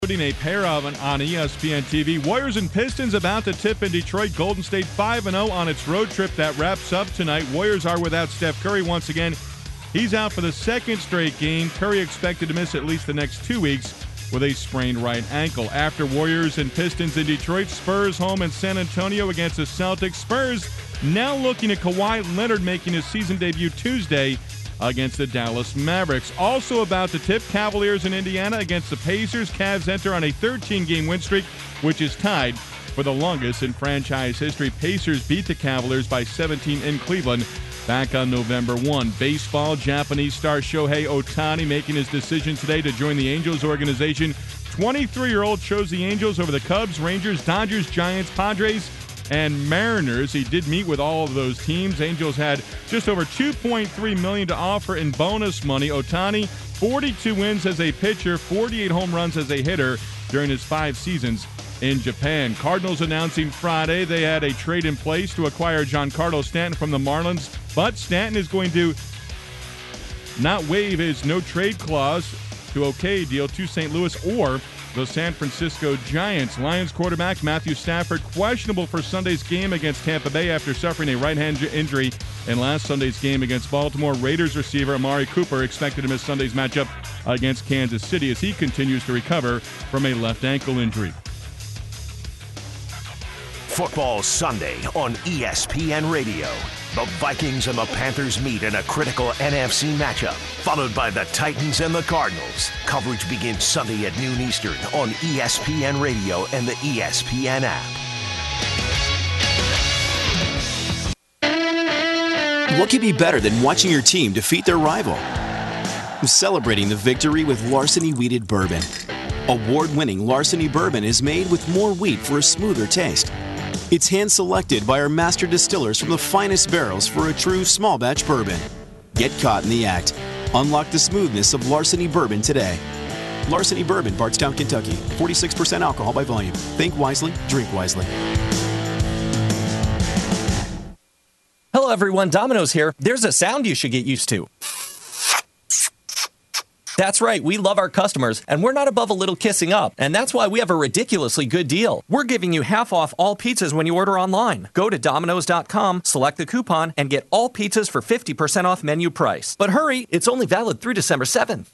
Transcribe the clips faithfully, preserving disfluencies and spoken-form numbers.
Putting a pair of on, on E S P N T V. Warriors and Pistons about to tip in Detroit. Golden State five and oh on its road trip. That wraps up tonight. Warriors are without Steph Curry once again. He's out for the second straight game. Curry expected to miss at least the next two weeks with a sprained right ankle. After Warriors and Pistons in Detroit, Spurs home in San Antonio against the Celtics. Spurs now looking at Kawhi Leonard making his season debut Tuesday against the Dallas Mavericks. Also about to tip, Cavaliers in Indiana against the Pacers. Cavs enter on a thirteen-game win streak, which is tied for the longest in franchise history. Pacers beat the Cavaliers by seventeen in Cleveland back on November first. Baseball, Japanese star Shohei Ohtani making his decision today to join the Angels organization. twenty-three-year-old chose the Angels over the Cubs, Rangers, Dodgers, Giants, Padres, and Mariners. He did meet with all of those teams. Angels had just over two point three million dollars to offer in bonus money. Ohtani, forty-two wins as a pitcher, forty-eight home runs as a hitter during his five seasons in Japan. Cardinals announcing Friday they had a trade in place to acquire Giancarlo Stanton from the Marlins, but Stanton is going to not waive his no-trade clause to okay deal to Saint Louis or the San Francisco Giants. Lions quarterback Matthew Stafford questionable for Sunday's game against Tampa Bay after suffering a right hand injury in last Sunday's game against Baltimore. Raiders receiver Amari Cooper expected to miss Sunday's matchup against Kansas City as he continues to recover from a left ankle injury. Football Sunday on E S P N Radio. The Vikings and the Panthers meet in a critical N F C matchup, followed by the Titans and the Cardinals. Coverage begins Sunday at noon Eastern on E S P N Radio and the E S P N app. What could be better than watching your team defeat their rival? Celebrating the victory with Larceny Wheated Bourbon. Award-winning Larceny Bourbon is made with more wheat for a smoother taste. It's hand-selected by our master distillers from the finest barrels for a true small-batch bourbon. Get caught in the act. Unlock the smoothness of Larceny Bourbon today. Larceny Bourbon, Bardstown, Kentucky. forty-six percent alcohol by volume. Think wisely, drink wisely. Hello, everyone. Domino's here. There's a sound you should get used to. That's right, we love our customers, and we're not above a little kissing up, and that's why we have a ridiculously good deal. We're giving you half off all pizzas when you order online. Go to Domino's dot com, select the coupon, and get all pizzas for fifty percent off menu price. But hurry, it's only valid through December seventh.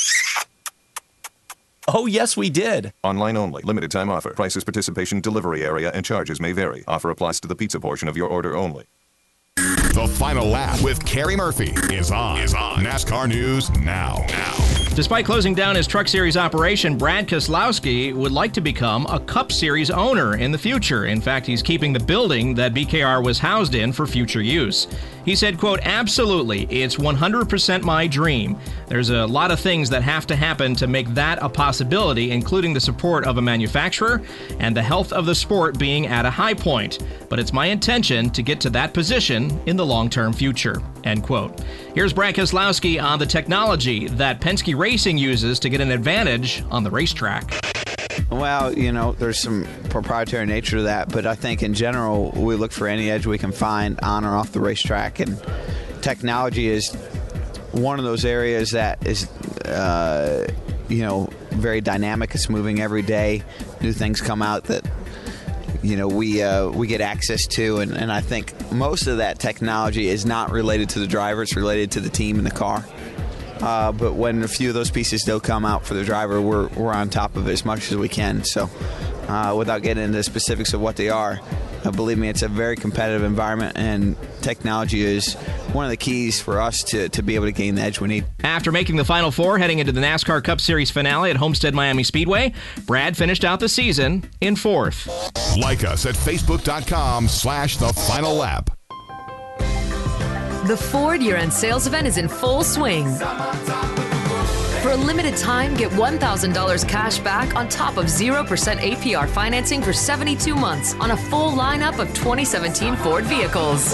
Oh, yes, we did. Online only. Limited time offer. Prices, participation, delivery area, and charges may vary. Offer applies to the pizza portion of your order only. The Final Lap with Kerry Murphy is on. Is on. NASCAR News now. Now. Despite closing down his Truck Series operation, Brad Keselowski would like to become a Cup Series owner in the future. In fact, he's keeping the building that B K R was housed in for future use. He said, quote, absolutely, it's one hundred percent my dream. There's a lot of things that have to happen to make that a possibility, including the support of a manufacturer and the health of the sport being at a high point. But it's my intention to get to that position in the long-term future, end quote. Here's Brad Keselowski on the technology that Penske Racing uses to get an advantage on the racetrack. Well, you know, there's some proprietary nature to that, but I think in general, we look for any edge we can find on or off the racetrack, and technology is one of those areas that is, uh, you know, very dynamic. It's moving every day. New things come out that, you know, we uh, we get access to, and, and I think most of that technology is not related to the driver. It's related to the team and the car. Uh, but when a few of those pieces do come out for the driver, we're we're on top of it as much as we can. So uh, without getting into the specifics of what they are, uh, believe me, it's a very competitive environment, and technology is one of the keys for us to, to be able to gain the edge we need. After making the Final Four heading into the NASCAR Cup Series finale at Homestead Miami Speedway, Brad finished out the season in fourth. Like us at Facebook.com slash The Final Lap. The Ford year-end sales event is in full swing. For a limited time, get one thousand dollars cash back on top of zero percent A P R financing for seventy-two months on a full lineup of twenty seventeen Ford vehicles.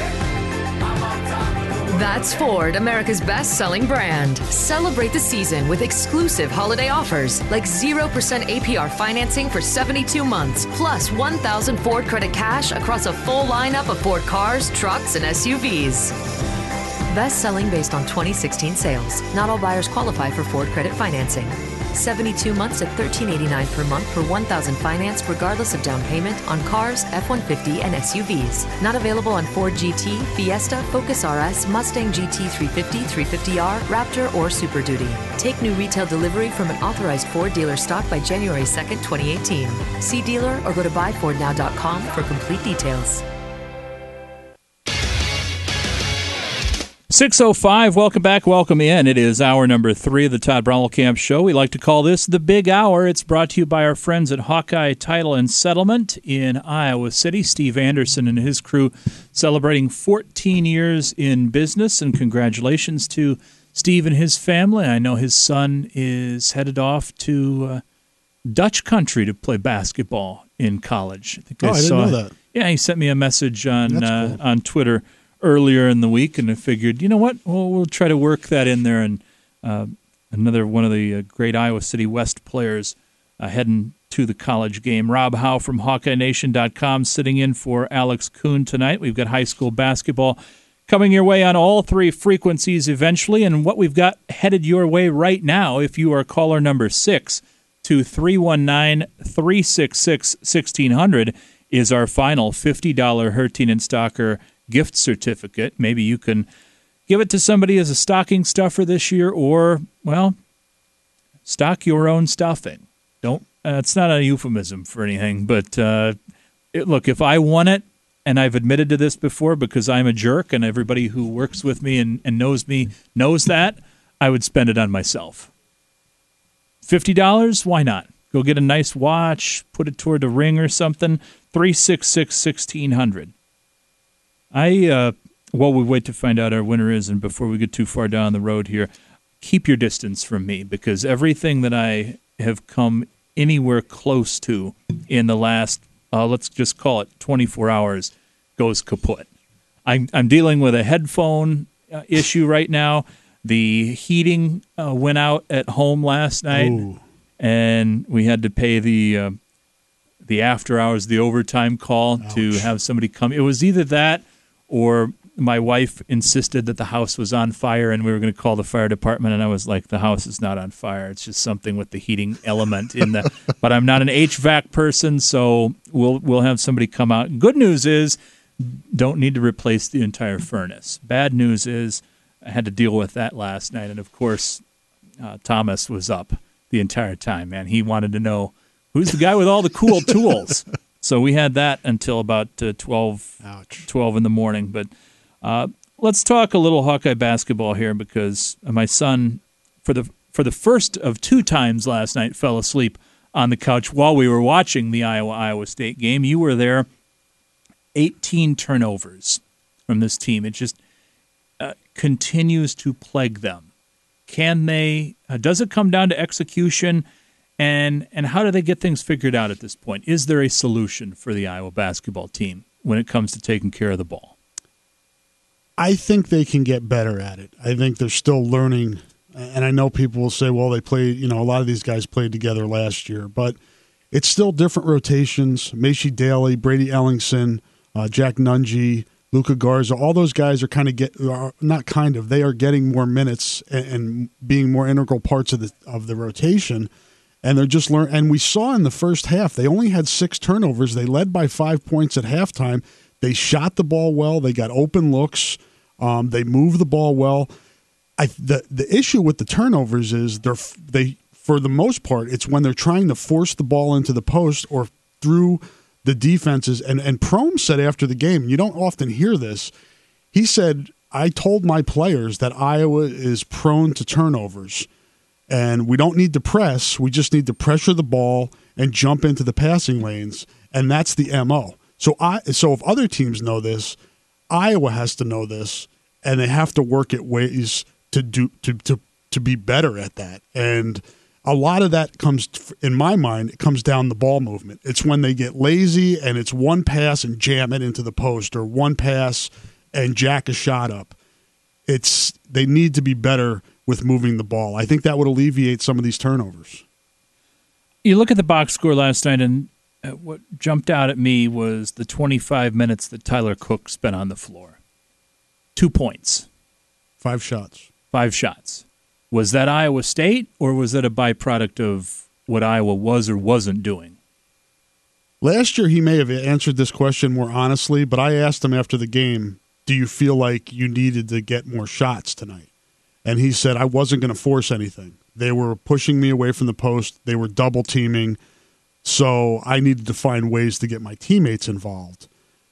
That's Ford, America's best-selling brand. Celebrate the season with exclusive holiday offers like zero percent A P R financing for seventy-two months, plus one thousand Ford credit cash across a full lineup of Ford cars, trucks, and S U Vs. Best-selling based on twenty sixteen sales. Not all buyers qualify for Ford credit financing. seventy-two months at thirteen eighty-nine per month for one thousand financed regardless of down payment on cars, F one fifty, and S U Vs. Not available on Ford G T, Fiesta, Focus R S, Mustang G T three fifty, three fifty R, Raptor, or Super Duty. Take new retail delivery from an authorized Ford dealer stock by January second, twenty eighteen. See dealer or go to buy ford now dot com for complete details. six oh five, welcome back, welcome in. It is hour number three of the Todd Brommelkamp Show. We like to call this the Big Hour. It's brought to you by our friends at Hawkeye Title and Settlement in Iowa City. Steve Anderson and his crew celebrating fourteen years in business, and congratulations to Steve and his family. I know his son is headed off to uh, Dutch country to play basketball in college. I think oh, I, I didn't saw, know that. Yeah, he sent me a message on uh, cool. on Twitter earlier in the week, and I figured, you know what, well, we'll try to work that in there. And uh, another one of the uh, great Iowa City West players uh, heading to the college game. Rob Howe from Hawkeye Nation dot com sitting in for Alex Kuhn tonight. We've got high school basketball coming your way on all three frequencies eventually, and what we've got headed your way right now, if you are caller number six to three one nine, three six six, one six zero zero, is our final fifty dollars Herteen and Stocker gift certificate. Maybe you can give it to somebody as a stocking stuffer this year, or, well, stock your own stuffing. Don't. Uh, it's not a euphemism for anything, but uh, it, look, if I won it, and I've admitted to this before because I'm a jerk, and everybody who works with me and, and knows me knows that, I would spend it on myself. fifty dollars? Why not? Go get a nice watch, put it toward a ring or something. three six six, one six zero zero. I, uh, while we wait to find out our winner is, and before we get too far down the road here, keep your distance from me, because everything that I have come anywhere close to in the last, uh, let's just call it twenty-four hours, goes kaput. I'm, I'm dealing with a headphone uh, issue right now. The heating uh, went out at home last night, Ooh. and we had to pay the uh, the after hours, the overtime call Ouch. to have somebody come. It was either that, or my wife insisted that the house was on fire, and we were going to call the fire department, and I was like, the house is not on fire. It's just something with the heating element in the. But I'm not an H V A C person, so we'll we'll have somebody come out. Good news is, don't need to replace the entire furnace. Bad news is, I had to deal with that last night, and of course, uh, Thomas was up the entire time, man. He wanted to know, who's the guy with all the cool tools? So we had that until about uh, twelve, twelve in the morning. But uh, let's talk a little Hawkeye basketball here, because my son, for the for the first of two times last night, fell asleep on the couch while we were watching the Iowa-Iowa State game. You were there. eighteen turnovers from this team. It just uh, continues to plague them. Can they? Uh, does it come down to execution? And and how do they get things figured out at this point? Is there a solution for the Iowa basketball team when it comes to taking care of the ball? I think they can get better at it. I think they're still learning. And I know people will say, well, they played, you know, a lot of these guys played together last year. But it's still different rotations. Macy Daly, Brady Ellingson, uh, Jack Nunge, Luka Garza, all those guys are kind of get are not kind of, they are getting more minutes and, and being more integral parts of the of the rotation. And they're just learn. And we saw in the first half, they only had six turnovers. They led by five points at halftime. They shot the ball well. They got open looks. Um, they moved the ball well. I, the the issue with the turnovers is they're they for the most part it's when they're trying to force the ball into the post or through the defenses. And and Prohm said after the game, you don't often hear this. He said, "I told my players that Iowa is prone to turnovers." And we don't need to press. We just need to pressure the ball and jump into the passing lanes, and that's the M O. So I so if other teams know this, Iowa has to know this, and they have to work at ways to do to to to be better at that. And a lot of that comes, in my mind, it comes down the ball movement. It's when they get lazy and it's one pass and jam it into the post, or one pass and jack a shot up. It's they need to be better with moving the ball. I think that would alleviate some of these turnovers. You look at the box score last night, and what jumped out at me was the twenty-five minutes that Tyler Cook spent on the floor. Two points. Five shots. Five shots. Was that Iowa State, or was that a byproduct of what Iowa was or wasn't doing? Last year, he may have answered this question more honestly, but I asked him after the game, do you feel like you needed to get more shots tonight? And he said, I wasn't going to force anything. They were pushing me away from the post. They were double teaming. So I needed to find ways to get my teammates involved.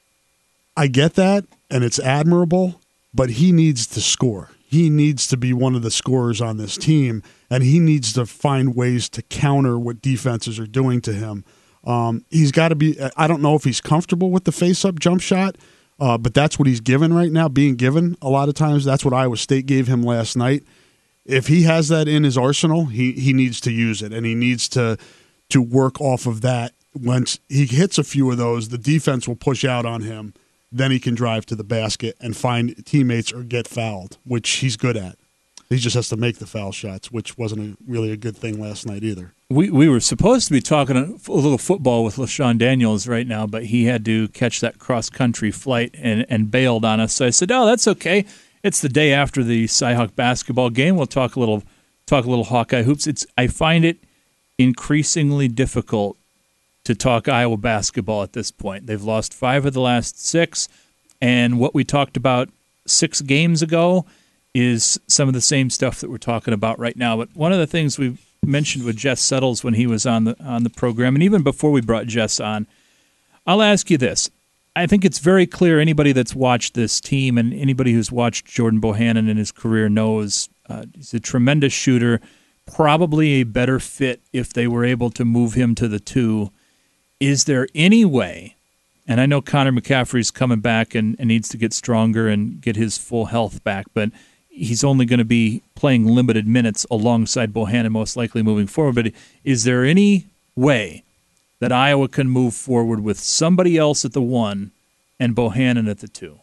I get that, and it's admirable, but he needs to score. He needs to be one of the scorers on this team, and he needs to find ways to counter what defenses are doing to him. Um, he's got to be – I don't know if he's comfortable with the face-up jump shot, uh, but that's what he's given right now, being given a lot of times. That's what Iowa State gave him last night. If he has that in his arsenal, he, he needs to use it, and he needs to to work off of that. Once he hits a few of those, the defense will push out on him. Then he can drive to the basket and find teammates or get fouled, which he's good at. He just has to make the foul shots, which wasn't a, really a good thing last night either. We we were supposed to be talking a, a little football with LaShawn Daniels right now, but he had to catch that cross-country flight and, and bailed on us. So I said, oh, that's okay. It's the day after the Cyhawk basketball game. We'll talk a little talk a little Hawkeye hoops. It's I find it increasingly difficult to talk Iowa basketball at this point. They've lost five of the last six, and what we talked about six games ago is some of the same stuff that we're talking about right now. But one of the things we mentioned with Jess Settles when he was on the on the program, and even before we brought Jess on, I'll ask you this. I think it's very clear anybody that's watched this team and anybody who's watched Jordan Bohannon in his career knows uh, he's a tremendous shooter, probably a better fit if they were able to move him to the two. Is there any way, and I know Connor McCaffrey's coming back and, and needs to get stronger and get his full health back, but he's only going to be playing limited minutes alongside Bohannon most likely moving forward. But is there any way that Iowa can move forward with somebody else at the one and Bohannon at the two?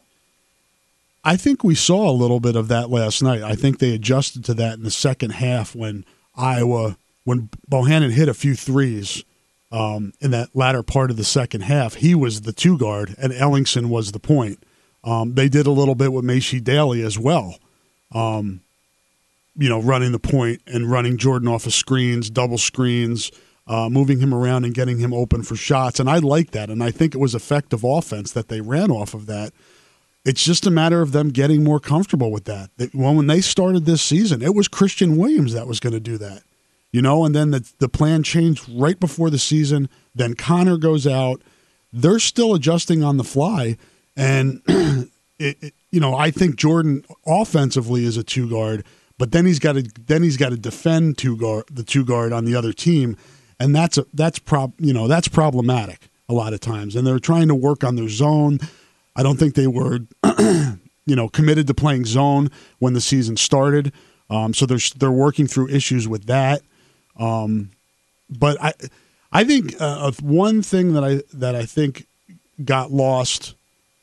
I think we saw a little bit of that last night. I think they adjusted to that in the second half when Iowa, when Bohannon hit a few threes um, in that latter part of the second half. He was the two guard and Ellingson was the point. Um, they did a little bit with Macy Daly as well. Um, you know, running the point and running Jordan off of screens, double screens, uh, moving him around and getting him open for shots. And I like that. And I think it was effective offense that they ran off of that. It's just a matter of them getting more comfortable with that. Well, when they started this season, it was Christian Williams that was going to do that, you know, and then the, the plan changed right before the season. Then Connor goes out. They're still adjusting on the fly. And, it, it, you know, I think Jordan offensively is a two guard, but then he's got to then he's got to defend two guard the two guard on the other team, and that's a, that's prob you know that's problematic a lot of times. And they're trying to work on their zone. I don't think they were, you know, committed to playing zone when the season started. Um, so they're they're working through issues with that. Um, but I I think uh, one thing that I that I think got lost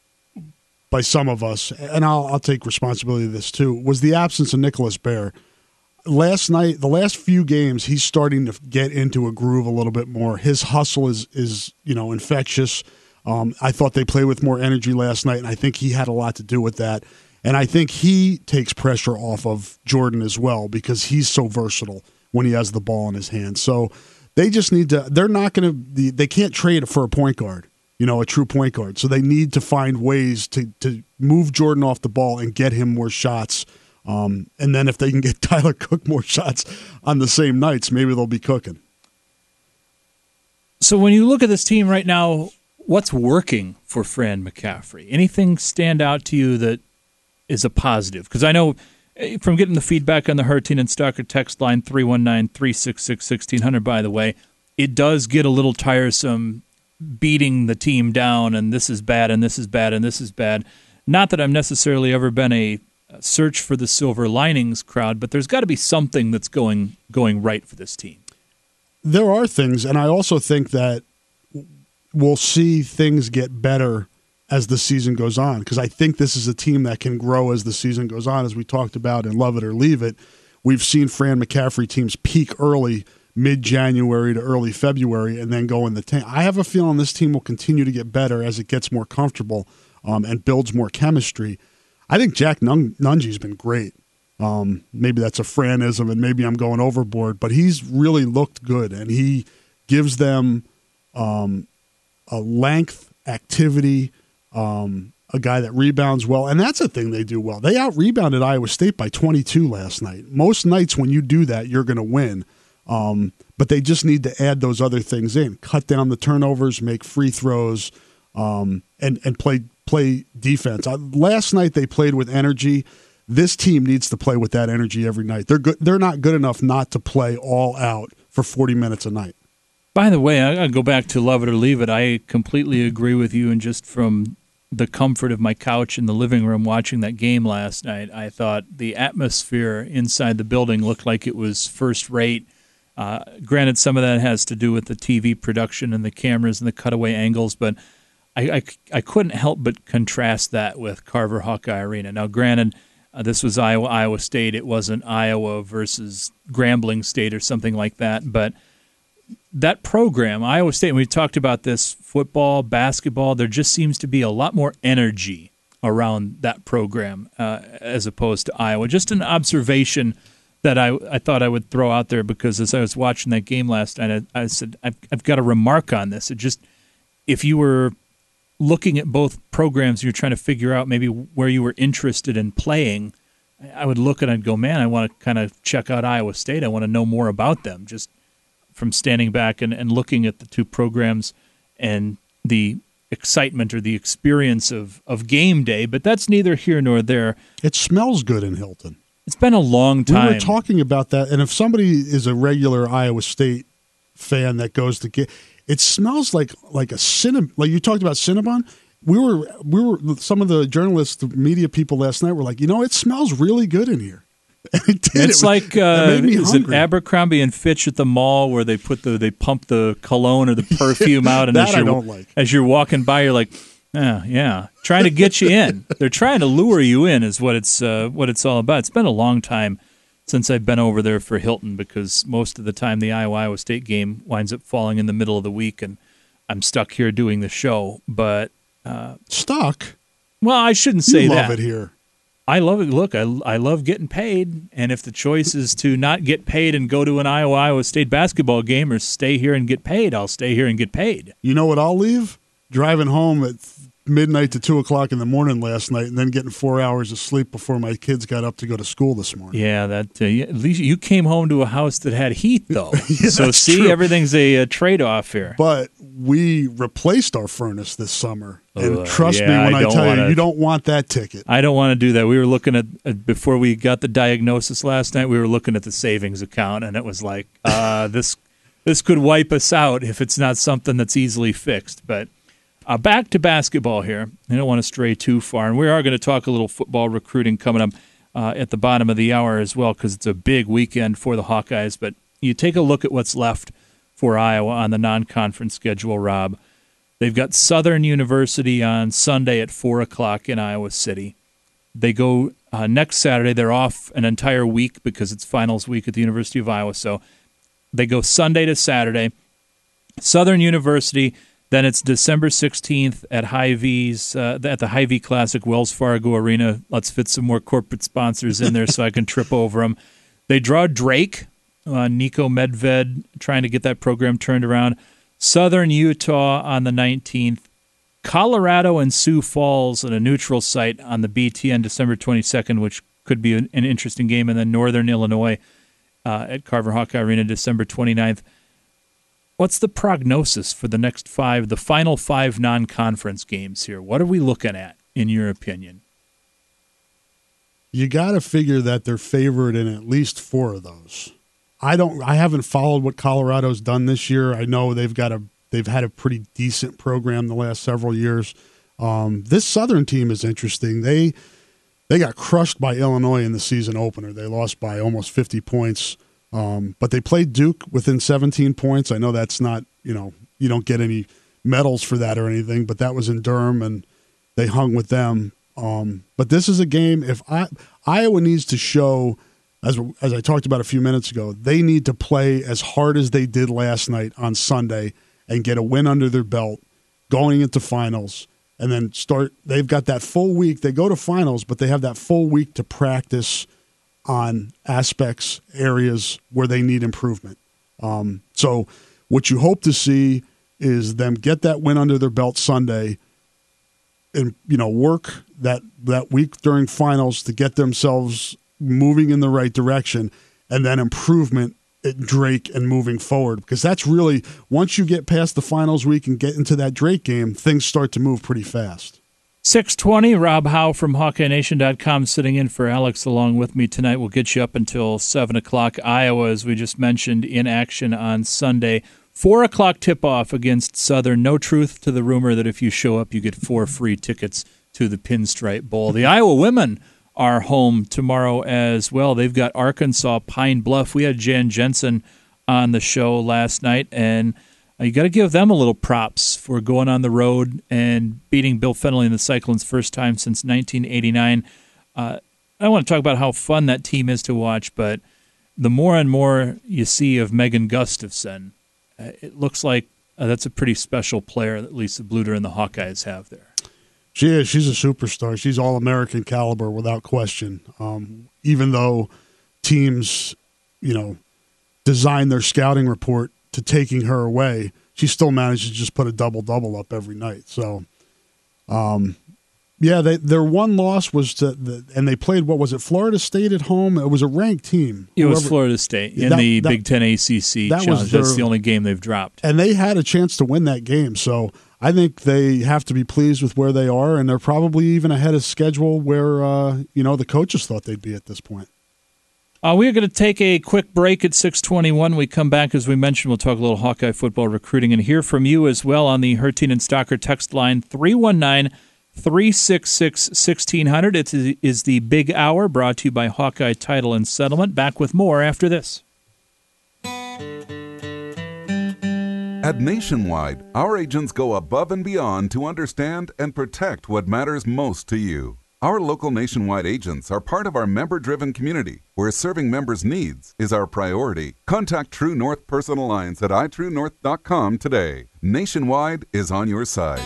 by some of us, and I'll I'll take responsibility of this too, was the absence of Nicholas Baer. Last night, the last few games, he's starting to get into a groove a little bit more. His hustle is is you know infectious. Um, I thought they played with more energy last night, and I think he had a lot to do with that. And I think he takes pressure off of Jordan as well because he's so versatile when he has the ball in his hands. So they just need to – they're not going to – they can't trade for a point guard, you know, a true point guard. So they need to find ways to, to move Jordan off the ball and get him more shots. Um, and then if they can get Tyler Cook more shots on the same nights, maybe they'll be cooking. So when you look at this team right now – what's working for Fran McCaffrey? Anything stand out to you that is a positive? Because I know from getting the feedback on the Hurricane and Stalker text line three one nine, three six six, one six zero zero, by the way, it does get a little tiresome beating the team down and this is bad and this is bad and this is bad. Not that I've necessarily ever been a search for the silver linings crowd, but there's got to be something that's going going right for this team. There are things, and I also think that we'll see things get better as the season goes on because I think this is a team that can grow as the season goes on, as we talked about in Love It or Leave It. We've seen Fran McCaffrey teams peak early, mid-January to early February, and then go in the tank. I have a feeling this team will continue to get better as it gets more comfortable um, and builds more chemistry. I think Jack Nun- Nunge's been great. Um, maybe that's a Franism, and maybe I'm going overboard, but he's really looked good, and he gives them um, a length, activity, um, a guy that rebounds well, and that's a thing they do well. They out-rebounded Iowa State by twenty-two last night. Most nights when you do that, you're going to win, um, but they just need to add those other things in. Cut down the turnovers, make free throws, um, and, and play, play defense. Uh, last night they played with energy. This team needs to play with that energy every night. They're good. They're not good enough not to play all out for forty minutes a night. By the way, I gotta go back to love it or leave it. I completely agree with you, and just from the comfort of my couch in the living room watching that game last night, I thought the atmosphere inside the building looked like it was first rate. Uh, granted, some of that has to do with the T V production and the cameras and the cutaway angles, but I, I, I couldn't help but contrast that with Carver Hawkeye Arena. Now, granted, Uh, this was Iowa, Iowa State. It wasn't Iowa versus Grambling State or something like that. But that program, Iowa State, and we talked about this, football, basketball, there just seems to be a lot more energy around that program uh, as opposed to Iowa. Just an observation that I, I thought I would throw out there, because as I was watching that game last night, I, I said, I've, I've got to remark on this. It just, if you were looking at both programs, you're trying to figure out maybe where you were interested in playing, I would look and I'd go, man, I want to kind of check out Iowa State. I want to know more about them, just from standing back and, and looking at the two programs and the excitement or the experience of, of game day. But that's neither here nor there. It smells good in Hilton. It's been a long time. We were talking about that, and if somebody is a regular Iowa State fan that goes to get, it smells like like a Cinnabon. Like you talked about Cinnabon. We were we were some of the journalists, the media people last night were like, you know, it smells really good in here. And it did. It's it, like uh, it made me is hungry. it Abercrombie and Fitch at the mall where they put the they pump the cologne or the perfume out, and That as I you're don't like. as you're walking by, you're like, yeah, yeah, trying to get you in. They're trying to lure you in, is what it's uh, what it's all about. It's been a long time since I've been over there for Hilton, because most of the time the Iowa-Iowa State game winds up falling in the middle of the week, and I'm stuck here doing the show. But uh, stuck? Well, I shouldn't say you that. love it here. I love it. Look, I, I love getting paid, and if the choice is to not get paid and go to an Iowa-Iowa State basketball game, or stay here and get paid, I'll stay here and get paid. You know what I'll leave? Driving home at midnight to two o'clock in the morning last night, and then getting four hours of sleep before my kids got up to go to school this morning. Yeah, that uh, at least you came home to a house that had heat, though. Yeah, so see, true. everything's a, a trade-off here. But we replaced our furnace this summer, and Uh, trust yeah, me when I I, don't tell wanna- you, you don't want that ticket. I don't want to do that. We were looking at, uh, before we got the diagnosis last night, we were looking at the savings account, and it was like, uh, this this could wipe us out if it's not something that's easily fixed. But uh, back to basketball here. I don't want to stray too far, and we are going to talk a little football recruiting coming up uh, at the bottom of the hour as well, because it's a big weekend for the Hawkeyes. But you take a look at what's left for Iowa on the non-conference schedule, Rob. They've got Southern University on Sunday at four o'clock in Iowa City. They go uh, next Saturday. They're off an entire week because it's finals week at the University of Iowa. So they go Sunday to Saturday. Southern University, then it's December sixteenth at Hy-Vee's, uh, at the Hy-Vee Classic, Wells Fargo Arena. Let's fit some more corporate sponsors in there so I can trip over them. They draw Drake, uh, Nico Medved, trying to get that program turned around. Southern Utah on the nineteenth. Colorado and Sioux Falls at a neutral site on the B T N December twenty-second, which could be an, an interesting game. And then Northern Illinois uh, at Carver Hawkeye Arena December twenty-ninth. What's the prognosis for the next five, the final five non-conference games here? What are we looking at, in your opinion? You got to figure that they're favored in at least four of those. I don't. I haven't followed what Colorado's done this year. I know they've got a. They've had a pretty decent program the last several years. Um, this Southern team is interesting. They they got crushed by Illinois in the season opener. They lost by almost fifty points. Um, but they played Duke within seventeen points. I know that's not, you know, you don't get any medals for that or anything, but that was in Durham, and they hung with them. Um, but this is a game, if I, Iowa needs to show, as as I talked about a few minutes ago, they need to play as hard as they did last night on Sunday and get a win under their belt going into finals, and then start. They've got that full week. They go to finals, but they have that full week to practice on aspects, areas where they need improvement. Um, so what you hope to see is them get that win under their belt Sunday and, you know, work that, that week during finals to get themselves moving in the right direction, and then improvement at Drake and moving forward. Because that's really, once you get past the finals week and get into that Drake game, things start to move pretty fast. six twenty, Rob Howe from Hawkeye Nation dot com sitting in for Alex along with me tonight. We'll get you up until seven o'clock. Iowa, as we just mentioned, in action on Sunday. four o'clock tip-off against Southern. No truth to the rumor that if you show up, you get four free tickets to the Pinstripe Bowl. The Iowa women are home tomorrow as well. They've got Arkansas Pine Bluff. We had Jan Jensen on the show last night, and you got to give them a little props for going on the road and beating Bill Fennelly and the Cyclones first time since nineteen eighty-nine. Uh, I want to talk about how fun that team is to watch, but the more and more you see of Megan Gustafson, uh, it looks like uh, that's a pretty special player that Lisa Bluter and the Hawkeyes have there. She is. She's a superstar. She's all-American caliber without question. Um, even though teams, you know, design their scouting report to taking her away, she still manages to just put a double-double up every night. So, um, yeah, they, their one loss was to, the, and they played, what was it, Florida State at home? It was a ranked team. It Whoever, was Florida State in that, the that, Big Ten A C C that Challenge. Their, That's the only game they've dropped. And they had a chance to win that game, so I think they have to be pleased with where they are, and they're probably even ahead of schedule where, uh, you know, the coaches thought they'd be at this point. Uh, we're going to take a quick break at six twenty-one. We come back, as we mentioned, we'll talk a little Hawkeye football recruiting and hear from you as well on the Hertine and Stocker text line, three one nine, three six six, one six zero zero. It is the Big Hour, brought to you by Hawkeye Title and Settlement. Back with more after this. At Nationwide, our agents go above and beyond to understand and protect what matters most to you. Our local Nationwide agents are part of our member-driven community, where serving members' needs is our priority. Contact True North Personal Lines at i true north dot com today. Nationwide is on your side.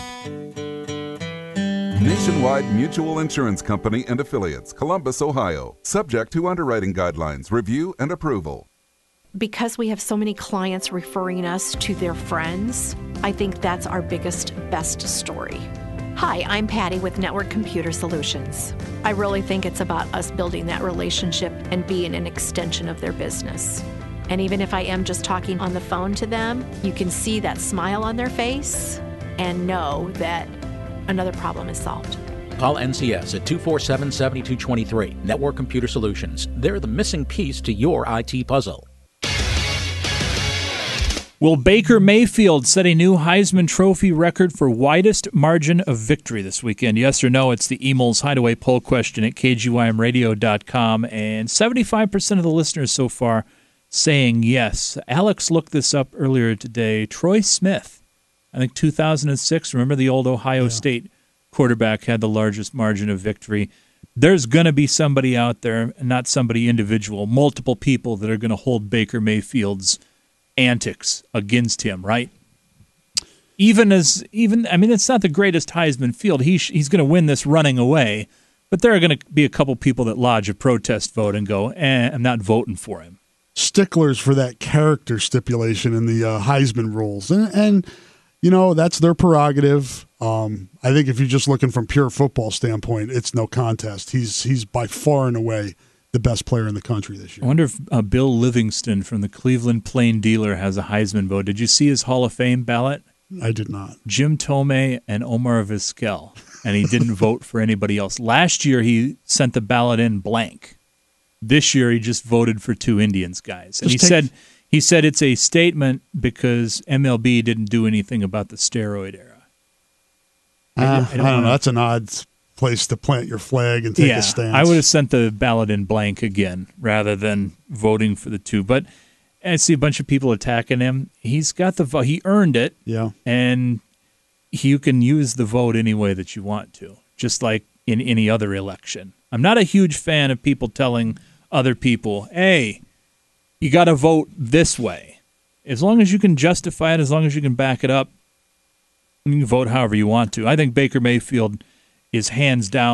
Nationwide Mutual Insurance Company and Affiliates, Columbus, Ohio. Subject to underwriting guidelines, review, and approval. Because we have so many clients referring us to their friends, I think that's our biggest, best story. Hi, I'm Patty with Network Computer Solutions. I really think it's about us building that relationship and being an extension of their business. And even if I am just talking on the phone to them, you can see that smile on their face and know that another problem is solved. Call N C S at two four seven, seven two two three. Network Computer Solutions. They're the missing piece to your I T puzzle. Will Baker Mayfield set a new Heisman Trophy record for widest margin of victory this weekend? Yes or no? It's the Emil's Hideaway poll question at K G Y M radio dot com, and seventy-five percent of the listeners so far saying yes. Alex looked this up earlier today. Troy Smith, I think two thousand six, remember the old Ohio yeah. State quarterback had the largest margin of victory. There's going to be somebody out there, not somebody individual, multiple people that are going to hold Baker Mayfield's antics against him, right? Even as, even I mean, it's not the greatest Heisman field. He sh- he's going to win this running away, but there are going to be a couple people that lodge a protest vote and go, eh, I'm not voting for him. Sticklers for that character stipulation in the uh, Heisman rules, and, and you know that's their prerogative. Um, I think if you're just looking from pure football standpoint, it's no contest. He's he's by far and away the best player in the country this year. I wonder if uh, Bill Livingston from the Cleveland Plain Dealer has a Heisman vote. Did you see his Hall of Fame ballot? I did not. Jim Tomei and Omar Vizquel, and he didn't vote for anybody else. Last year, he sent the ballot in blank. This year, he just voted for two Indians guys. And just he take... said he said it's a statement because M L B didn't do anything about the steroid era. Uh, I, I, don't, I don't know. That's an odd place to plant your flag and take yeah, a stance. I would have sent the ballot in blank again rather than voting for the two. But I see a bunch of people attacking him. He's got the vote. He earned it. Yeah. And you can use the vote any way that you want to, just like in any other election. I'm not a huge fan of people telling other people, hey, you got to vote this way. As long as you can justify it, as long as you can back it up, you can vote however you want to. I think Baker Mayfield is hands down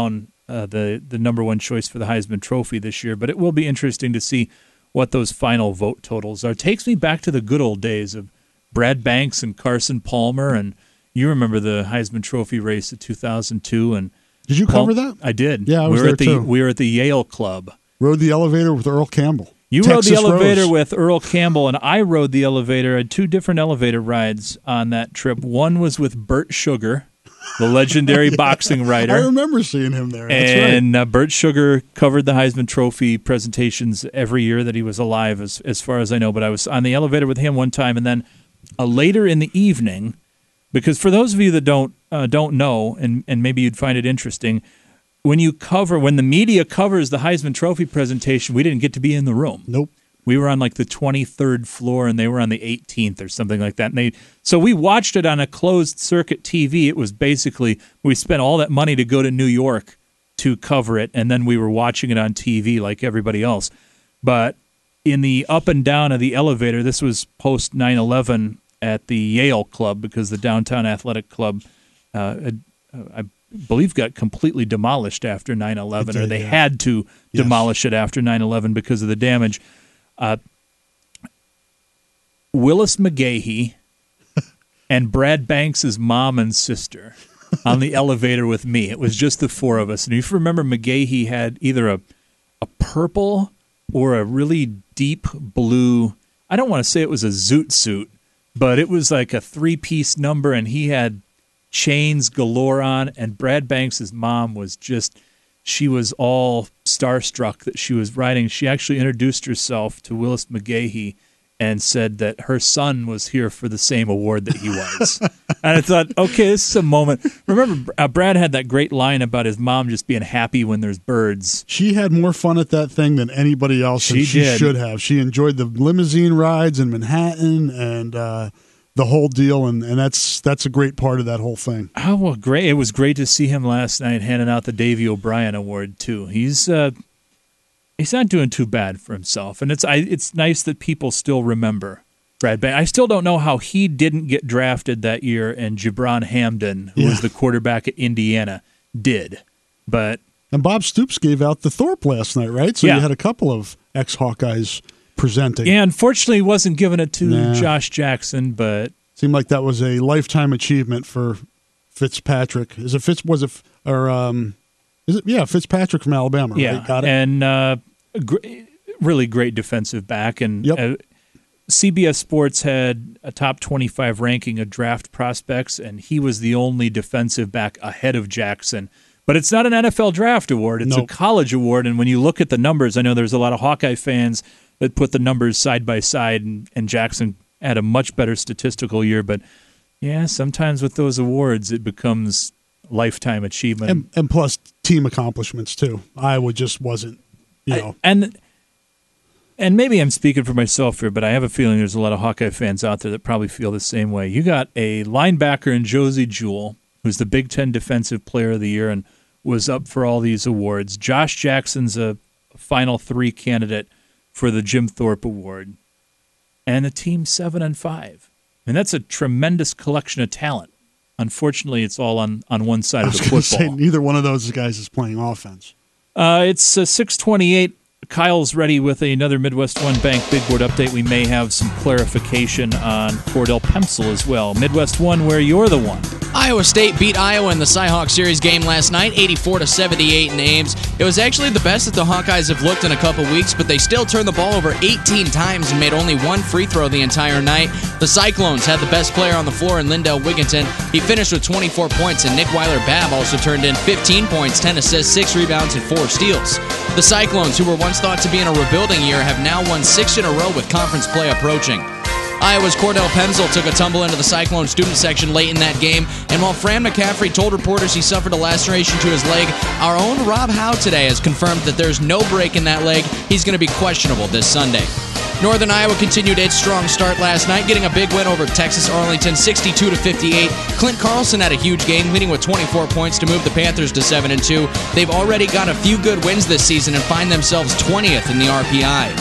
uh, the the number one choice for the Heisman Trophy this year. But it will be interesting to see what those final vote totals are. It takes me back to the good old days of Brad Banks and Carson Palmer, and you remember the Heisman Trophy race of two thousand two. And did you Paul, cover that? I did. Yeah, I was we were there at the too. we were at the Yale Club. Rode the elevator with Earl Campbell. You Texas rode the elevator Rose. with Earl Campbell, and I rode the elevator. I had two different elevator rides on that trip. One was with Bert Sugar, the legendary Yeah, boxing writer. I remember seeing him there. That's and right. uh, Bert Sugar covered the Heisman Trophy presentations every year that he was alive, as as far as I know. But I was on the elevator with him one time, and then uh, later in the evening, because for those of you that don't uh, don't know, and and maybe you'd find it interesting, when you cover when the media covers the Heisman Trophy presentation, we didn't get to be in the room. Nope. We were on like the twenty-third floor, and they were on the eighteenth or something like that. And they so we watched it on a closed circuit T V. It was basically we spent all that money to go to New York to cover it, and then we were watching it on T V like everybody else. But in the up and down of the elevator, this was post nine eleven at the Yale Club, because the downtown athletic club, uh, had, uh, I believe, got completely demolished after nine eleven, or they yeah. had to Yes. demolish it after nine eleven because of the damage. Uh, Willis McGahee and Brad Banks' mom and sister on the elevator with me. It was just the four of us. And if you remember, McGahee had either a a purple or a really deep blue, I don't want to say it was a zoot suit, but it was like a three-piece number, and he had chains galore on, and Brad Banks' mom was just, she was all starstruck that she was riding. She actually introduced herself to Willis McGahee and said that her son was here for the same award that he was. And I thought, okay, this is a moment. Remember, uh, Brad had that great line about his mom just being happy when there's birds. She had more fun at that thing than anybody else. She and she did. should have. She enjoyed the limousine rides in Manhattan and uh, the whole deal, and, and that's that's a great part of that whole thing. Oh, well, great. It was great to see him last night handing out the Davey O'Brien Award, too. He's uh, he's not doing too bad for himself, and it's I, it's nice that people still remember Brad Banks. I still don't know how he didn't get drafted that year, and Gibran Hamdan, who Yeah. was the quarterback at Indiana, did. But And Bob Stoops gave out the Thorpe last night, right? So Yeah. you had a couple of ex-Hawkeyes presenting. yeah, unfortunately, he wasn't giving it to Nah. Josh Jackson, but Seemed like that was a lifetime achievement for Fitzpatrick. Is it Fitz? Was it or um? Is it yeah Fitzpatrick from Alabama? yeah, right? Got it. and uh, gr- really great defensive back. And Yep. uh, C B S Sports had a top twenty-five ranking of draft prospects, and he was the only defensive back ahead of Jackson. But it's not an N F L draft award. It's Nope. a college award. And when you look at the numbers, I know there's a lot of Hawkeye fans that put the numbers side by side, and, and Jackson had a much better statistical year. But, yeah, sometimes with those awards, it becomes lifetime achievement. and, and plus team accomplishments too. Iowa just wasn't, you know. And and maybe I'm speaking for myself here, but I have a feeling there's a lot of Hawkeye fans out there that probably feel the same way. You got a linebacker in Josie Jewell, who's the Big Ten Defensive Player of the Year and was up for all these awards. Josh Jackson's a Final Three candidate for the Jim Thorpe Award. And the team seven and five. And that's a tremendous collection of talent. Unfortunately, it's all on, on one side I of was the going football. to say neither one of those guys is playing offense. Uh, it's uh, six twenty-eight. Kyle's ready with another Midwest One Bank Big Board update. We may have some clarification on Cordell Pemsel as well. Midwest One, where you're the one. Iowa State beat Iowa in the Cy-Hawk Series game last night, eighty-four to seventy-eight in Ames. It was actually the best that the Hawkeyes have looked in a couple weeks, but they still turned the ball over eighteen times and made only one free throw the entire night. The Cyclones had the best player on the floor in Lindell Wigginton. He finished with twenty-four points, and Nick Weiler-Babb also turned in fifteen points, ten assists, six rebounds, and four steals. The Cyclones, who were once thought to be in a rebuilding year, have now won six in a row with conference play approaching. Iowa's Cordell Pemsel took a tumble into the Cyclone student section late in that game, and while Fran McCaffrey told reporters he suffered a laceration to his leg, our own Rob Howe today has confirmed that there's no break in that leg. He's going to be questionable this Sunday. Northern Iowa continued its strong start last night, getting a big win over Texas Arlington, sixty-two to fifty-eight. Clint Carlson had a huge game, leading with twenty-four points to move the Panthers to seven and two. They've already got a few good wins this season and find themselves twentieth in the R P I.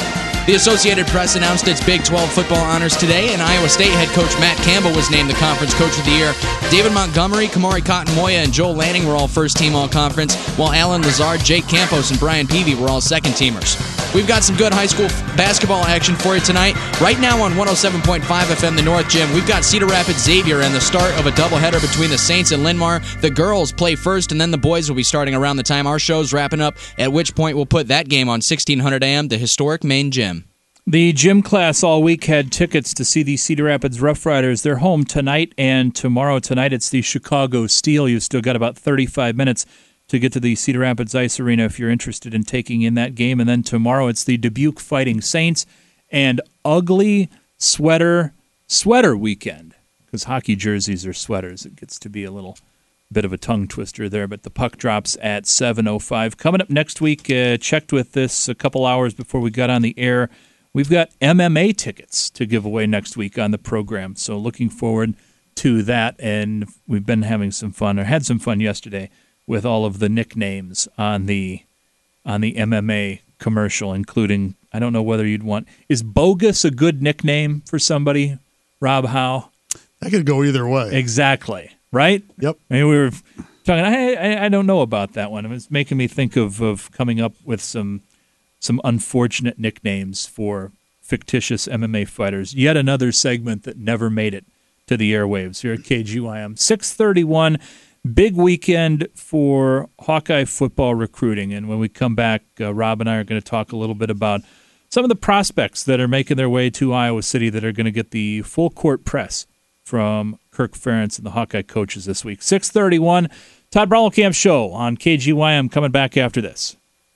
The Associated Press announced its Big twelve football honors today, and Iowa State head coach Matt Campbell was named the Conference Coach of the Year. David Montgomery, Kamari Cotton-Moya, and Joel Lanning were all first-team All-Conference, while Alan Lazard, Jake Campos, and Brian Peavy were all second-teamers. We've got some good high school basketball action for you tonight. Right now on one oh seven point five F M The North, Jim, we've got Cedar Rapids Xavier and the start of a doubleheader between the Saints and Linn-Mar. The girls play first, and then the boys will be starting around the time our show's wrapping up, at which point we'll put that game on sixteen hundred A M, the historic main gym. The gym class all week had tickets to see the Cedar Rapids Rough Riders. They're home tonight and tomorrow. Tonight it's the Chicago Steel. You've still got about thirty-five minutes to get to the Cedar Rapids Ice Arena if you're interested in taking in that game. And then tomorrow it's the Dubuque Fighting Saints and ugly sweater sweater weekend, because hockey jerseys are sweaters. It gets to be a little bit of a tongue twister there, but the puck drops at seven oh five. Coming up next week, uh, checked with this a couple hours before we got on the air. We've got M M A tickets to give away next week on the program, so looking forward to that. And we've been having some fun, or had some fun yesterday, with all of the nicknames on the on the M M A commercial, including, I don't know whether you'd want, is bogus a good nickname for somebody, Rob Howe? That could go either way. Exactly, right? Yep. I mean, we were talking, I, I, I don't know about that one. It was making me think of, of coming up with some some unfortunate nicknames for fictitious M M A fighters. Yet another segment that never made it to the airwaves here at K G Y M. six thirty-one, big weekend for Hawkeye football recruiting. And when we come back, uh, Rob and I are going to talk a little bit about some of the prospects that are making their way to Iowa City that are going to get the full court press from Kirk Ferentz and the Hawkeye coaches this week. six thirty-one, Todd Brommelkamp Show on K G Y M, coming back after this.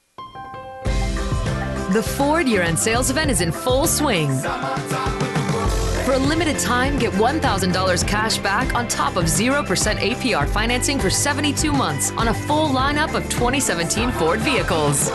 The Ford year-end sales event is in full swing. For a limited time, get one thousand dollars cash back on top of zero percent A P R financing for seventy-two months on a full lineup of twenty seventeen Ford vehicles.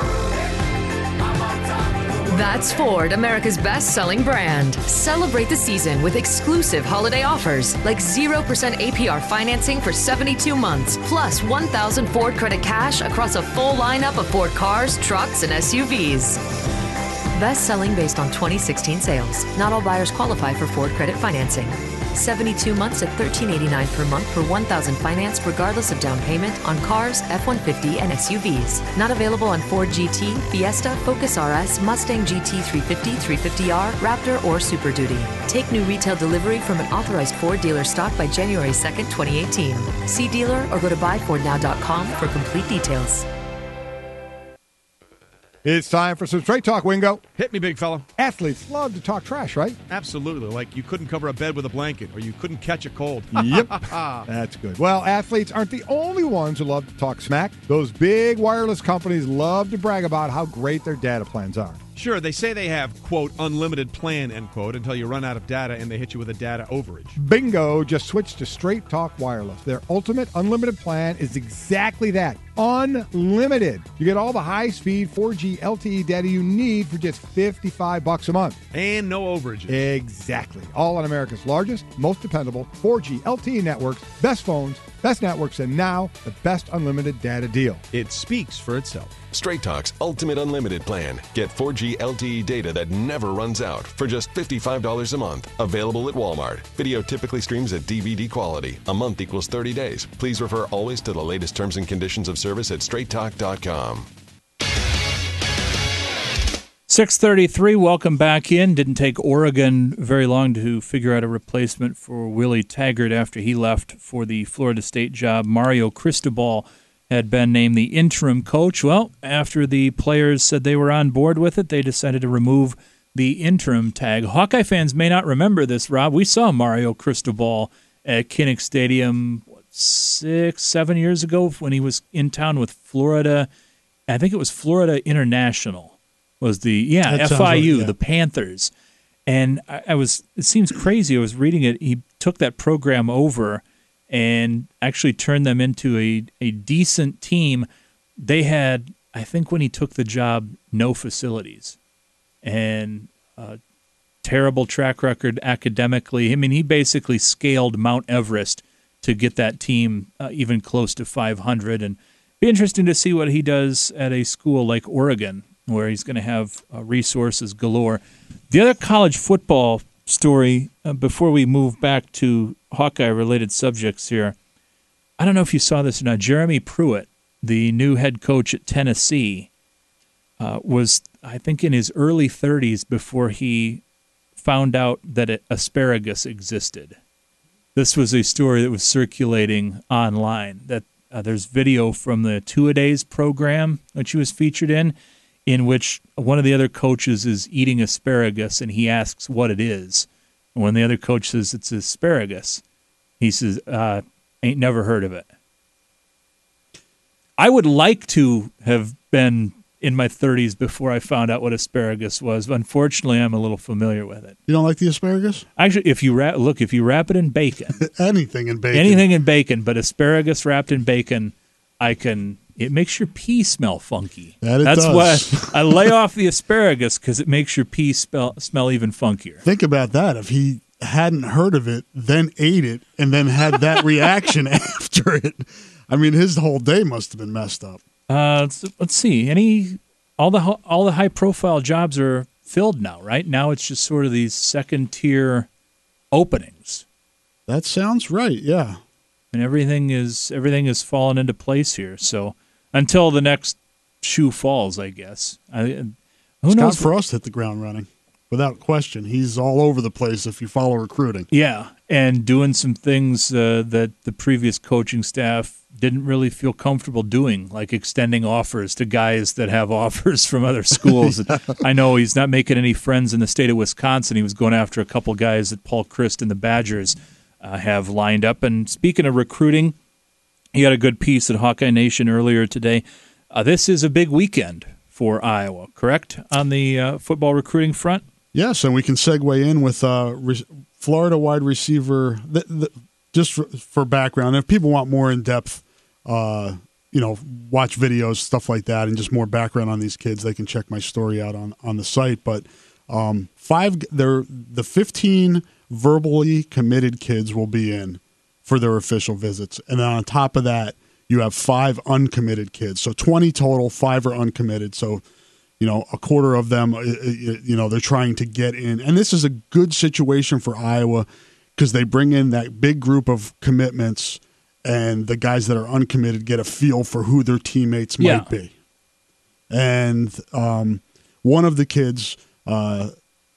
That's Ford, America's best-selling brand. Celebrate the season with exclusive holiday offers like zero percent A P R financing for seventy-two months, plus one thousand Ford credit cash across a full lineup of Ford cars, trucks, and S U Vs. Best-selling based on twenty sixteen sales. Not all buyers qualify for Ford credit financing. seventy-two months at thirteen eighty-nine per month for one thousand financed regardless of down payment on cars, F one fifty, and S U Vs. Not available on Ford G T, Fiesta, Focus R S, Mustang G T three fifty, three fifty R, Raptor, or Super Duty. Take new retail delivery from an authorized Ford dealer stock by January second, twenty eighteen. See dealer or go to buy ford now dot com for complete details. It's time for some Straight Talk, Wingo. Hit me, big fella. Athletes love to talk trash, right? Absolutely. Like you couldn't cover a bed with a blanket, or you couldn't catch a cold. Yep. That's good. Well, athletes aren't the only ones who love to talk smack. Those big wireless companies love to brag about how great their data plans are. Sure, they say they have, quote, unlimited plan, end quote, until you run out of data and they hit you with a data overage. Bingo, just switch to Straight Talk Wireless. Their ultimate unlimited plan is exactly that, unlimited. You get all the high-speed four G L T E data you need for just fifty-five bucks a month. And no overages. Exactly. All on America's largest, most dependable four G L T E networks, best phones, best networks, and now the best unlimited data deal. It speaks for itself. Straight Talk's Ultimate Unlimited Plan. Get four G L T E data that never runs out for just fifty-five dollars a month. Available at Walmart. Video typically streams at D V D quality. A month equals thirty days. Please refer always to the latest terms and conditions of service at straight talk dot com. six thirty-three, welcome back in. Didn't take Oregon very long to figure out a replacement for Willie Taggart after he left for the Florida State job. Mario Cristobal had been named the interim coach. Well, after the players said they were on board with it, they decided to remove the interim tag. Hawkeye fans may not remember this, Rob. We saw Mario Cristobal at Kinnick Stadium what, six, seven years ago when he was in town with Florida. I think it was Florida International was the, yeah, that F I U, like, yeah. the Panthers. And I, I was, it seems crazy. I was reading it. He took that program over and actually turned them into a, a decent team. They had, I think when he took the job, no facilities and a terrible track record academically. I mean, he basically scaled Mount Everest to get that team uh, even close to five hundred. And be interesting to see what he does at a school like Oregon where he's going to have uh, resources galore. The other college football story, uh, before we move back to Hawkeye-related subjects here, I don't know if you saw this or not. Jeremy Pruitt, the new head coach at Tennessee, uh, was, I think, in his early thirties before he found out that asparagus existed. This was a story that was circulating online, that uh, there's video from the Two-A-Days program, which he was featured in, in which one of the other coaches is eating asparagus, and he asks what it is. And when the other coach says it's asparagus, he says, uh, ain't never heard of it. I would like to have been in my thirties before I found out what asparagus was. Unfortunately, I'm a little familiar with it. You don't like the asparagus? Actually, if you wrap, look, if you wrap it in bacon, anything in bacon, anything in bacon, but asparagus wrapped in bacon, I can. It makes your pee smell funky. That it That's does. why I lay off the asparagus, because it makes your pee smell smell even funkier. Think about that. If he hadn't heard of it, then ate it, and then had that reaction after it, I mean, his whole day must have been messed up. Uh, let's, let's see. Any all the all the high profile jobs are filled now, right? Now it's just sort of these second tier openings. That sounds right. Yeah, and everything is everything is falling into place here. So until the next shoe falls, I guess. I, who Scott knows? Frost hit the ground running, without question. He's all over the place if you follow recruiting. Yeah, and doing some things uh, that the previous coaching staff didn't really feel comfortable doing, like extending offers to guys that have offers from other schools. Yeah. I know he's not making any friends in the state of Wisconsin. He was going after a couple guys that Paul Christ and the Badgers uh, have lined up. And speaking of recruiting, he had a good piece at Hawkeye Nation earlier today. Uh, this is a big weekend for Iowa, correct, on the uh, football recruiting front? Yes, and we can segue in with uh, re- Florida wide receiver. The, the, just for, for background, if people want more in-depth, uh, you know, watch videos, stuff like that, and just more background on these kids, they can check my story out on, on the site. But um, five, they're, the fifteen verbally committed kids will be in for their official visits. And then on top of that, you have five uncommitted kids. So twenty total, five are uncommitted. So, you know, a quarter of them, you know, they're trying to get in. And this is a good situation for Iowa because they bring in that big group of commitments, and the guys that are uncommitted get a feel for who their teammates might yeah. be. And um, one of the kids uh,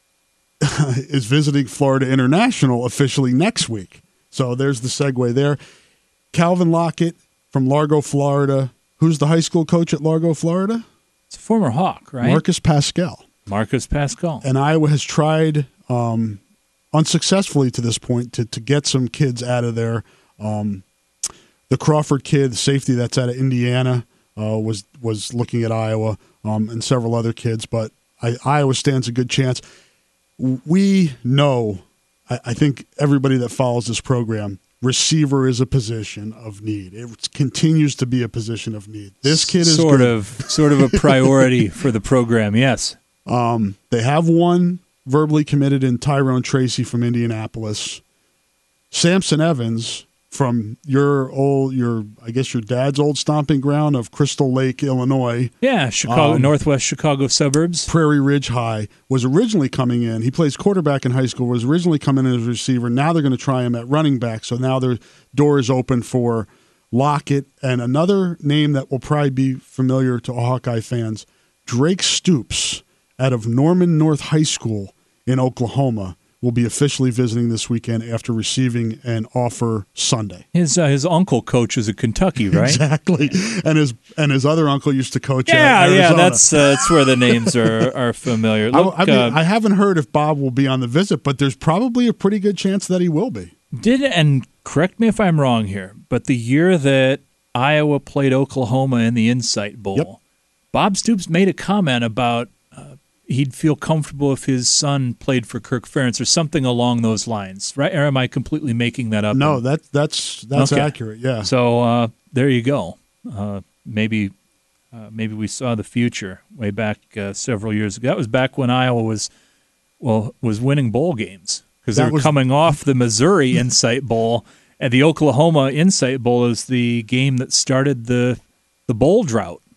is visiting Florida International officially next week. So there's the segue there. Calvin Lockett from Largo, Florida. Who's the high school coach at Largo, Florida? It's a former Hawk, right? Marcus Pascal. Marcus Pascal. And Iowa has tried um, unsuccessfully to this point to, to get some kids out of there. Um, the Crawford kid, the safety that's out of Indiana, uh, was was looking at Iowa, um, and several other kids. But I, Iowa stands a good chance. We know, I, I think everybody that follows this program, receiver is a position of need. It continues to be a position of need. This kid is sort good. of sort of a priority for the program. Yes, um, they have one verbally committed in Tyrone Tracy from Indianapolis. Samson Evans from your old, your I guess your dad's old stomping ground of Crystal Lake, Illinois. Yeah, Chicago, um, northwest Chicago suburbs. Prairie Ridge High was originally coming in. He plays quarterback in high school, was originally coming in as a receiver. Now they're going to try him at running back. So now their door is open for Lockett. And another name that will probably be familiar to Hawkeye fans, Drake Stoops out of Norman North High School in Oklahoma will be officially visiting this weekend after receiving an offer Sunday. His uh, his uncle coaches at Kentucky, right? Exactly, and his and his other uncle used to coach. Yeah, at Arizona. yeah, that's uh, that's where the names are are familiar. Look, I, I, mean, uh, I haven't heard if Bob will be on the visit, but there's probably a pretty good chance that he will be. Did and correct me if I'm wrong here, but the year that Iowa played Oklahoma in the Insight Bowl, yep. Bob Stoops made a comment about he'd feel comfortable if his son played for Kirk Ferentz or something along those lines, right? Or am I completely making that up? No, that that's that's okay. accurate. Yeah. So uh, there you go. Uh, maybe uh, maybe we saw the future way back uh, several years ago. That was back when Iowa was well was winning bowl games because they That were was- coming off the Missouri Insight Bowl, and the Oklahoma Insight Bowl is the game that started the the bowl drought.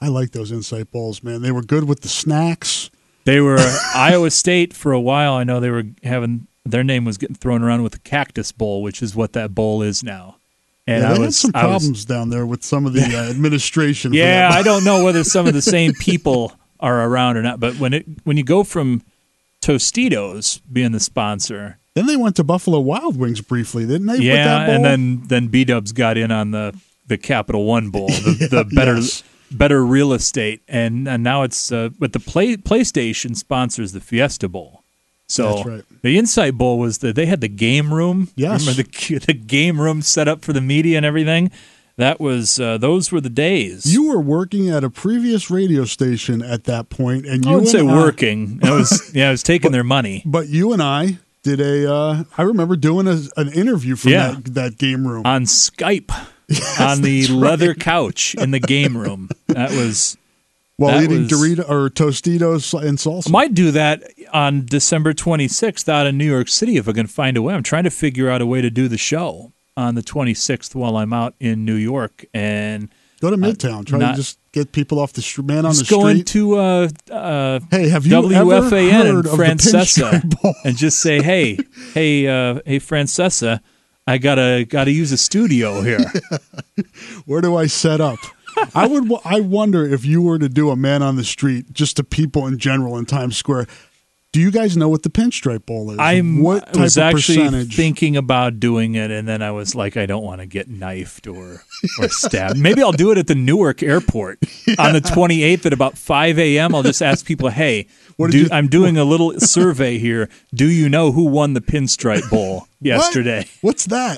I like those Insight Bowls, man. They were good with the snacks. They were Iowa State for a while. I know they were having their name was getting thrown around with the Cactus Bowl, which is what that bowl is now. And yeah, they I was, had some I problems was, down there with some of the uh, administration. for Yeah, that. I don't know whether some of the same people are around or not. But when it when you go from Tostitos being the sponsor, then they went to Buffalo Wild Wings briefly, didn't they? Yeah, with that bowl? and then then B Dubs got in on the the Capital One Bowl, the, the better Yes. better real estate, and and now it's uh, but the play, PlayStation sponsors the Fiesta Bowl. So That's right. the Insight Bowl was the they had the game room. Yes. Remember the the game room set up for the media and everything. That was uh, those were the days. You were working at a previous radio station at that point, and you I wouldn't say and I- working. I was yeah, I was taking their money. But you and I did a. Uh, I remember doing a, an interview from Yeah. that that game room on Skype on the that's leather right. couch in the game room. That was while that eating was- Dorito or Tostitos and salsa. Might do that on December twenty-sixth out in New York City if I can find a way. I'm trying to figure out a way to do the show on the twenty-sixth while I'm out in New York and Go to Midtown. Try not- to just get people off the street. Man on the just going street. to uh, uh, Hey, have you W F A N ever and heard of the Francesa Pinstripe Bowl? and just say, hey, hey, uh, hey, Francesa, I gotta gotta use a studio here. Where do I set up? I would. I wonder if you were to do a man on the street just to people in general in Times Square. Do you guys know what the Pinstripe Bowl is? I'm what type was of actually percentage? thinking about doing it, and then I was like, I don't want to get knifed or or stabbed. Maybe I'll do it at the Newark Airport on the twenty-eighth at about five a.m. I'll just ask people, hey, What did do, you- I'm doing a little survey here. Do you know who won the Pinstripe Bowl yesterday? What's that?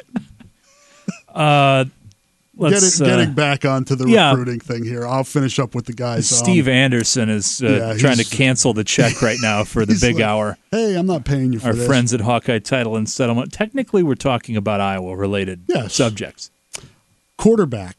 Uh, let's, getting, uh, getting back onto the yeah. recruiting thing here. I'll finish up with the guys. Um, Steve Anderson is uh, yeah, trying to he's- cancel the check right now for the he's big like, hour. Hey, I'm not paying you for Our this. friends at Hawkeye Title and Settlement. Technically, we're talking about Iowa-related Yes. subjects. Quarterback.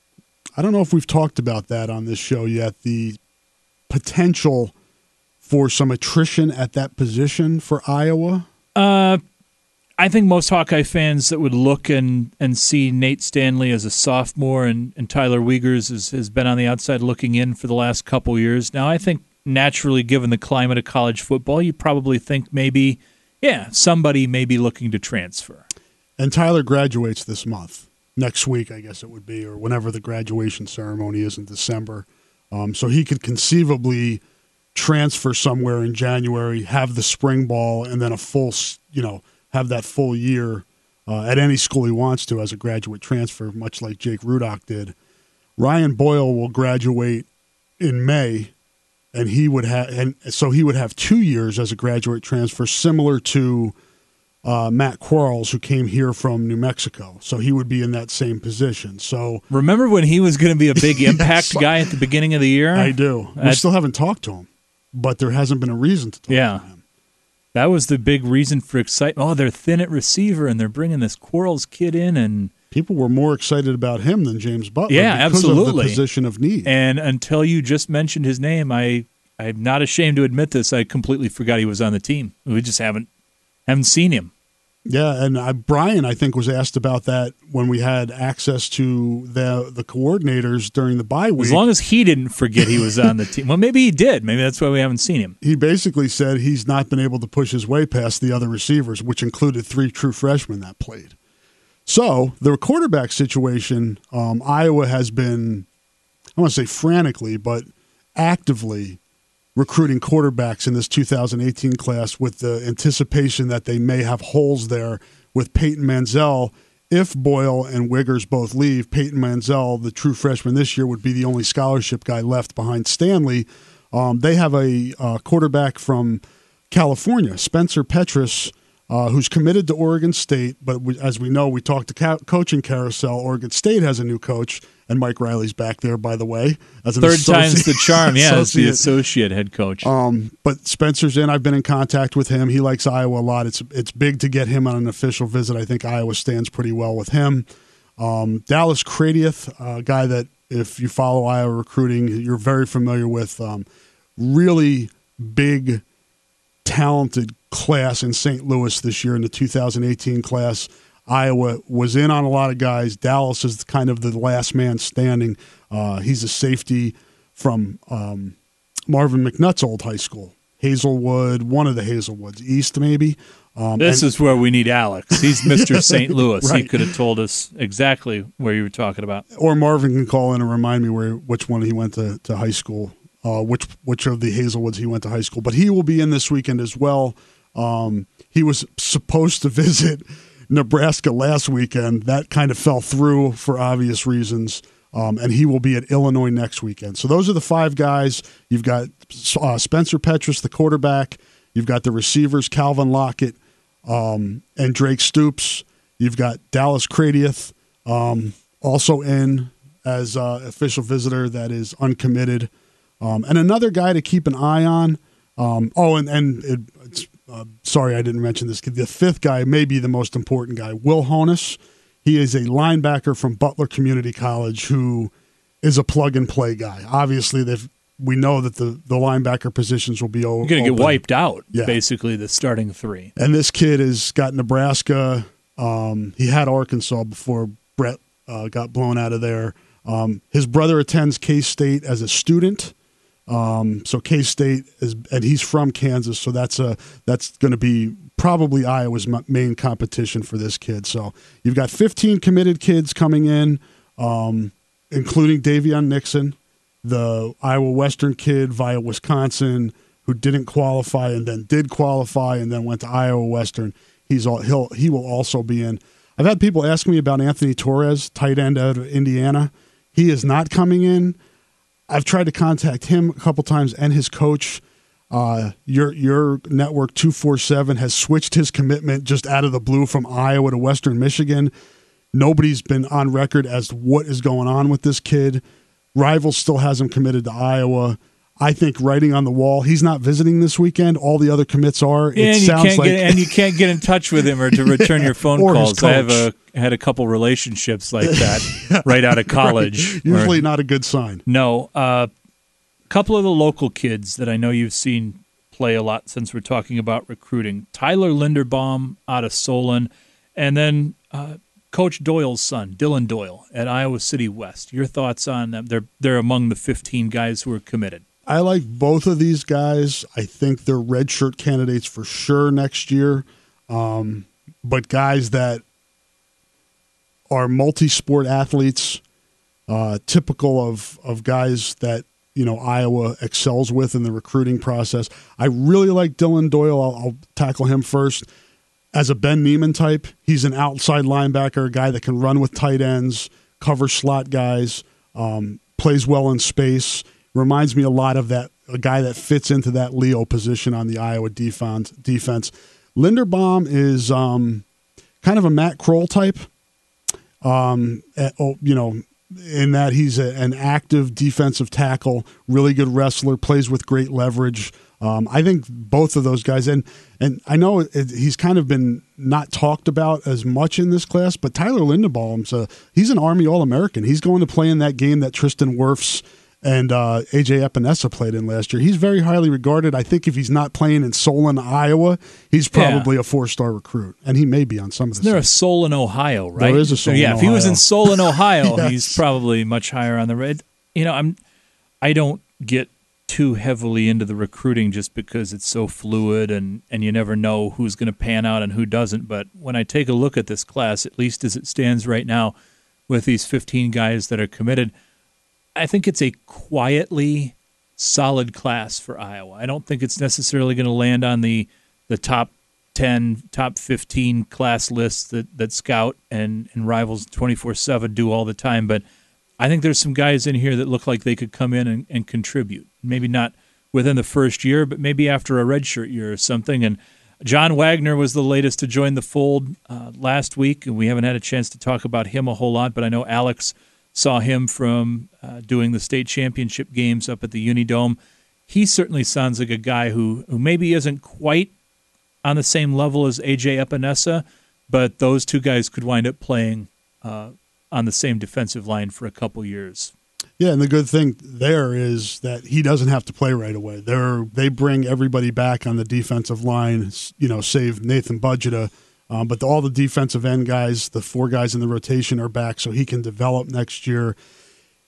I don't know if we've talked about that on this show yet. The potential for some attrition at that position for Iowa. Uh, I think most Hawkeye fans that would look and, and see Nate Stanley as a sophomore and, and Tyler Wiegers has, has been on the outside looking in for the last couple years. Now, I think naturally, given the climate of college football, you probably think maybe, yeah, somebody may be looking to transfer. And Tyler graduates this month. Next week, I guess it would be, or whenever the graduation ceremony is in December. Um, so he could conceivably transfer somewhere in January, have the spring ball, and then a full, s- you know, have that full year uh, at any school he wants to as a graduate transfer, much like Jake Rudock did. Ryan Boyle will graduate in May, and he would have, and so he would have two years as a graduate transfer, similar to uh, Matt Quarles, who came here from New Mexico. So he would be in that same position. So Remember when he was going to be a big impact Yes. guy at the beginning of the year? I do. We That- still haven't talked to him, but there hasn't been a reason to talk Yeah. to him. That was the big reason for excitement. Oh, they're thin at receiver, and they're bringing this Quarles kid in, and People were more excited about him than James Butler yeah, because absolutely. of the position of need. And until you just mentioned his name, I I'm not ashamed to admit this. I completely forgot he was on the team. We just haven't haven't seen him. Yeah, and I, Brian, I think, was asked about that when we had access to the the coordinators during the bye week. As long as he didn't forget he was on the team. Well, maybe he did. Maybe that's why we haven't seen him. He basically said he's not been able to push his way past the other receivers, which included three true freshmen that played. So the quarterback situation, um, Iowa has been, I want to say frantically, but actively recruiting quarterbacks in this two thousand eighteen class with the anticipation that they may have holes there with Peyton Manziel. If Boyle and Wiggers both leave, Peyton Manziel, the true freshman this year, would be the only scholarship guy left behind Stanley. Um, they have a uh, quarterback from California, Spencer Petras, uh, who's committed to Oregon State. But we, as we know, we talked to ca- coaching carousel. Oregon State has a new coach, and Mike Riley's back there, by the way. As an Third associate- time's the charm, yeah, as the associate. associate head coach. Um, but Spencer's in. I've been in contact with him. He likes Iowa a lot. It's it's big to get him on an official visit. I think Iowa stands pretty well with him. Um, Dallas Cradieth, a guy that if you follow Iowa recruiting, you're very familiar with. Um, really big, talented class in Saint Louis this year in the two thousand eighteen class. Iowa was in on a lot of guys. Dallas is kind of the last man standing. Uh, he's a safety from um, Marvin McNutt's old high school, Hazelwood, one of the Hazelwoods, East maybe. Um, this and, is where we need Alex. He's Mister Saint Louis. Right. He could have told us exactly where you were talking about. Or Marvin can call in and remind me where which one he went to, to high school, uh, which which of the Hazelwoods he went to high school. But he will be in this weekend as well. Um, he was supposed to visit Nebraska last weekend. That kind of fell through for obvious reasons. Um, and he will be at Illinois next weekend. So those are the five guys. You've got uh, Spencer Petras, the quarterback. You've got the receivers, Calvin Lockett um, and Drake Stoops. You've got Dallas Cradieth um, also in as uh, official visitor that is uncommitted. Um, and another guy to keep an eye on. Um, oh, and, and it, it's, uh, sorry I didn't mention this. The fifth guy may be the most important guy, Will Honus. He is a linebacker from Butler Community College who is a plug-and-play guy. Obviously, they've we know that the, the linebacker positions will be o- You're going to get wiped out, yeah. basically, the starting three. And this kid has got Nebraska. Um, he had Arkansas before Brett uh, got blown out of there. Um, his brother attends K-State as a student. Um, so K-State is, and he's from Kansas, so that's a that's going to be probably Iowa's main competition for this kid. So you've got fifteen committed kids coming in, um, including Davion Nixon, the Iowa Western kid via Wisconsin who didn't qualify and then did qualify and then went to Iowa Western. He's all he'll he will also be in. I've had people ask me about Anthony Torres, tight end out of Indiana. He is not coming in. I've tried to contact him a couple times and his coach. Uh, your your network two forty-seven has switched his commitment just out of the blue from Iowa to Western Michigan. Nobody's been on record as to what is going on with this kid. Rivals still has him committed to Iowa. I think writing on the wall, he's not visiting this weekend. All the other commits are. It and you sounds can't like, get, and you can't get in touch with him or to return your phone Or his calls. I have coach. a, had a couple relationships like that right out of college. Right. Usually where- not a good sign. No. A uh, couple of the local kids that I know you've seen play a lot since we're talking about recruiting. Tyler Linderbaum out of Solon, and then uh, Coach Doyle's son, Dylan Doyle, at Iowa City West. Your thoughts on them? They're, they're among the fifteen guys who are committed. I like both of these guys. I think they're redshirt candidates for sure next year. Um, but guys that are multi-sport athletes, uh, typical of, of guys that, you know, Iowa excels with in the recruiting process. I really like Dylan Doyle. I'll, I'll tackle him first. As a Ben Neiman type, he's an outside linebacker, a guy that can run with tight ends, cover slot guys, um, plays well in space. Reminds me a lot of that a guy that fits into that Leo position on the Iowa defense. Defense. Linderbaum is um, kind of a Matt Kroll type. Um, at, oh, you know, in that he's a, an active defensive tackle, really good wrestler, plays with great leverage. Um, I think both of those guys, and and I know it, he's kind of been not talked about as much in this class, but Tyler Linderbaum's a, he's an Army All-American. He's going to play in that game that Tristan Wirfs and uh, A J Epinesa played in last year. He's very highly regarded. I think if he's not playing in Solon, Iowa, he's probably yeah. a four-star recruit, and he may be on some of the. Isn't there a Solon, Ohio, right? There is a Solon, so, yeah, Ohio. If he was in Solon, Ohio, Yes. he's probably much higher on the red. You know, I'm. I don't get too heavily into the recruiting just because it's so fluid and, and you never know who's going to pan out and who doesn't. But when I take a look at this class, at least as it stands right now, with these fifteen guys that are committed, I think it's a quietly solid class for Iowa. I don't think it's necessarily going to land on the the top ten, top fifteen class lists that, that Scout and, and Rivals twenty-four seven do all the time, but I think there's some guys in here that look like they could come in and, and contribute. Maybe not within the first year, but maybe after a redshirt year or something. And John Wagner was the latest to join the fold uh, last week, and we haven't had a chance to talk about him a whole lot, but I know Alex saw him from uh, doing the state championship games up at the Unidome. He certainly sounds like a guy who, who maybe isn't quite on the same level as A J Epinesa, but those two guys could wind up playing uh, on the same defensive line for a couple years. Yeah, and the good thing there is that he doesn't have to play right away. They're, they bring everybody back on the defensive line, you know, save Nathan Budgeta. Um, but the, all the defensive end guys, the four guys in the rotation are back, so he can develop next year.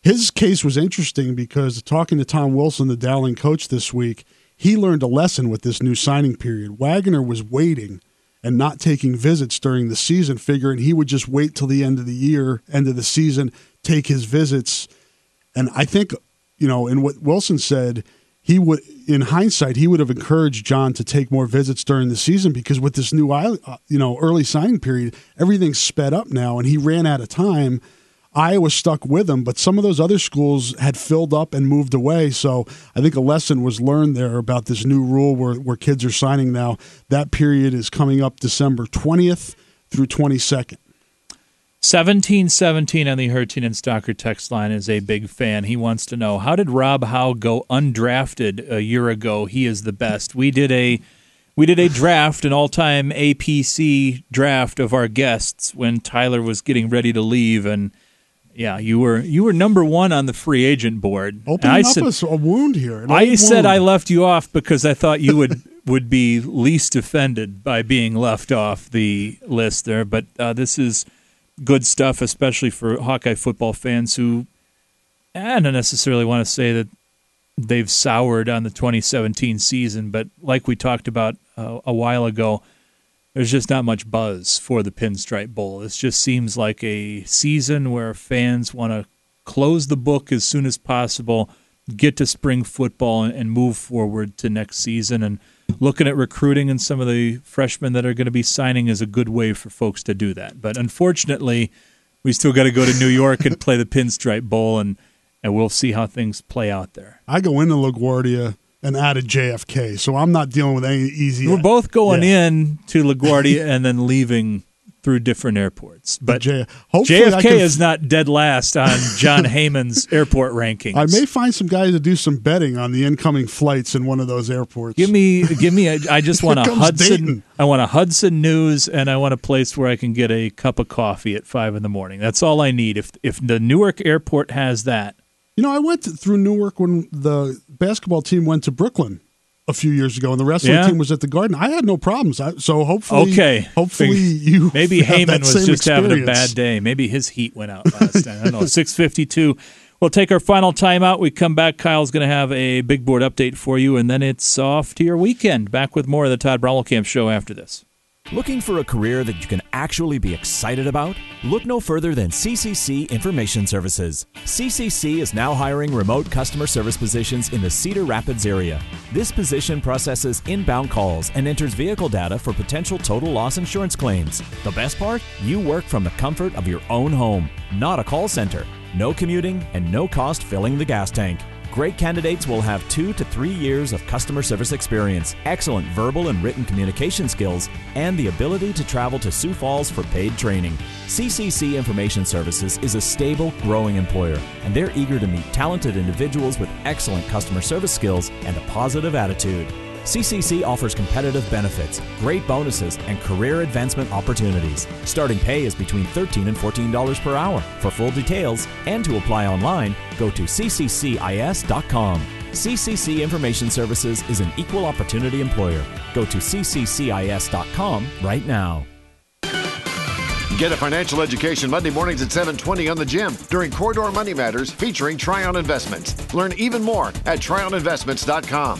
his case was interesting because talking to Tom Wilson, the Dowling coach this week, he learned a lesson with this new signing period. Wagner was waiting and not taking visits during the season, figuring he would just wait till the end of the year, end of the season, take his visits. And I think, you know, in what Wilson said, he would, in hindsight, he would have encouraged John to take more visits during the season because with this new, you know, early signing period, everything's sped up now, and he ran out of time. Iowa stuck with him, but some of those other schools had filled up and moved away. So I think a lesson was learned there about this new rule where, where kids are signing now. That period is coming up December twentieth through twenty-second. seventeen seventeen on the Hertin and Stalker text line is a big fan. He wants to know, how did Rob Howe go undrafted a year ago? He is the best. We did a we did a draft, an all-time A P C draft of our guests when Tyler was getting ready to leave, and yeah, you were you were number one on the free agent board. Opening I up said, a, a wound here. An I old said wound. I left you off because I thought you would, would be least offended by being left off the list there. But uh, this is good stuff, especially for Hawkeye football fans who I don't necessarily want to say that they've soured on the twenty seventeen season, but like we talked about uh, a while ago, there's just not much buzz for the Pinstripe Bowl. It just seems like a season where fans want to close the book as soon as possible, get to spring football, and move forward to next season. And looking at recruiting and some of the freshmen that are going to be signing is a good way for folks to do that. But unfortunately, we still got to go to New York and play the Pinstripe Bowl, and, and we'll see how things play out there. I go into LaGuardia and out of J F K, so I'm not dealing with any easy. We're both going yeah. in to LaGuardia and then leaving through different airports. But J- J F K can, is not dead last on John Heyman's airport rankings. I may find some guys to do some betting on the incoming flights in one of those airports. Give me, give me. A, I just want a Here comes Hudson. Dayton. I want a Hudson News, and I want a place where I can get a cup of coffee at five in the morning. That's all I need. If if the Newark airport has that, you know, I went to, through Newark when the basketball team went to Brooklyn a few years ago, and the wrestling Yeah. team was at the Garden. I had no problems. I, so hopefully, okay. hopefully you maybe have Heyman that was same just having a experience. bad day. Maybe his heat went out last time. I don't know. six fifty-two. We'll take our final timeout. We come back. Kyle's going to have a big board update for you, and then it's off to your weekend. Back with more of the Todd Brommelkamp Show after this. Looking for a career that you can actually be excited about? Look no further than C C C Information Services. C C C is now hiring remote customer service positions in the Cedar Rapids area. This position processes inbound calls and enters vehicle data for potential total loss insurance claims. The best part? You work from the comfort of your own home, not a call center. No commuting and no cost filling the gas tank. Great candidates will have two to three years of customer service experience, excellent verbal and written communication skills, and the ability to travel to Sioux Falls for paid training. C C C Information Services is a stable, growing employer, and they're eager to meet talented individuals with excellent customer service skills and a positive attitude. C C C offers competitive benefits, great bonuses, and career advancement opportunities. Starting pay is between thirteen dollars and fourteen dollars per hour. For full details and to apply online, go to c c c i s dot com. C C C Information Services is an equal opportunity employer. Go to c c c i s dot com right now. Get a financial education Monday mornings at seven twenty on the Gym during Corridor Money Matters featuring Tryon Investments. Learn even more at tryon investments dot com.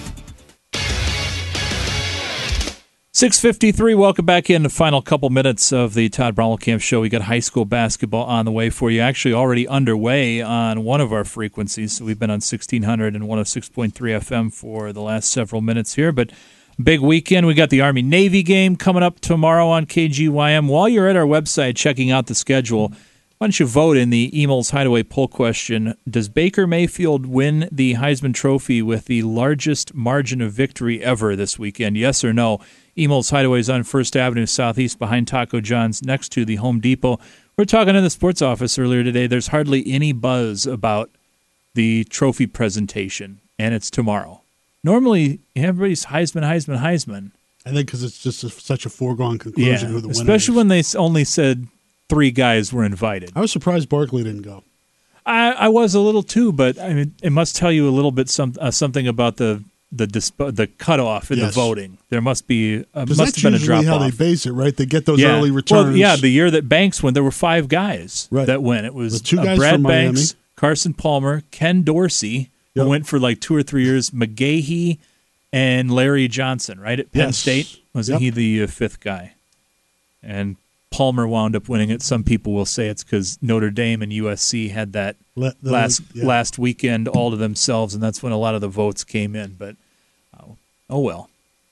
six fifty-three, welcome back in the final couple minutes of the Todd Brommelkamp Show. We got high school basketball on the way for you, actually already underway on one of our frequencies. So we've been on sixteen hundred and one oh six point three F M for the last several minutes here. But big weekend. We got the Army-Navy game coming up tomorrow on K G Y M. While you're at our website checking out the schedule, why don't you vote in the Emil's Hideaway poll question? Does Baker Mayfield win the Heisman Trophy with the largest margin of victory ever this weekend? Yes or no? Emil's Hideaway is on First Avenue Southeast behind Taco John's next to the Home Depot. We were talking in the sports office earlier today. There's hardly any buzz about the trophy presentation, and it's tomorrow. Normally, everybody's Heisman, Heisman, Heisman. I think because it's just a, such a foregone conclusion Yeah, who the winner especially is. when they s- only said three guys were invited. I was surprised Barkley didn't go. I, I was a little too, but I mean, it must tell you a little bit some uh, something about the the disp- the cutoff in Yes. the voting. There must be uh, Because must that's have been a usually drop how off. they base it, right? They get those yeah. early returns. Well, yeah, the year that Banks went, there were five guys Right. that went. It was The two uh, guys Brad from Miami. Banks, Carson Palmer, Ken Dorsey, who Yep. went for like two or three years, McGahee, and Larry Johnson, right, at Penn Yes. State? Wasn't Yep. he the uh, fifth guy? And Palmer wound up winning it. Some people will say it's because Notre Dame and U S C had that Let the- last yeah. last weekend all to themselves, and that's when a lot of the votes came in. But oh, oh well.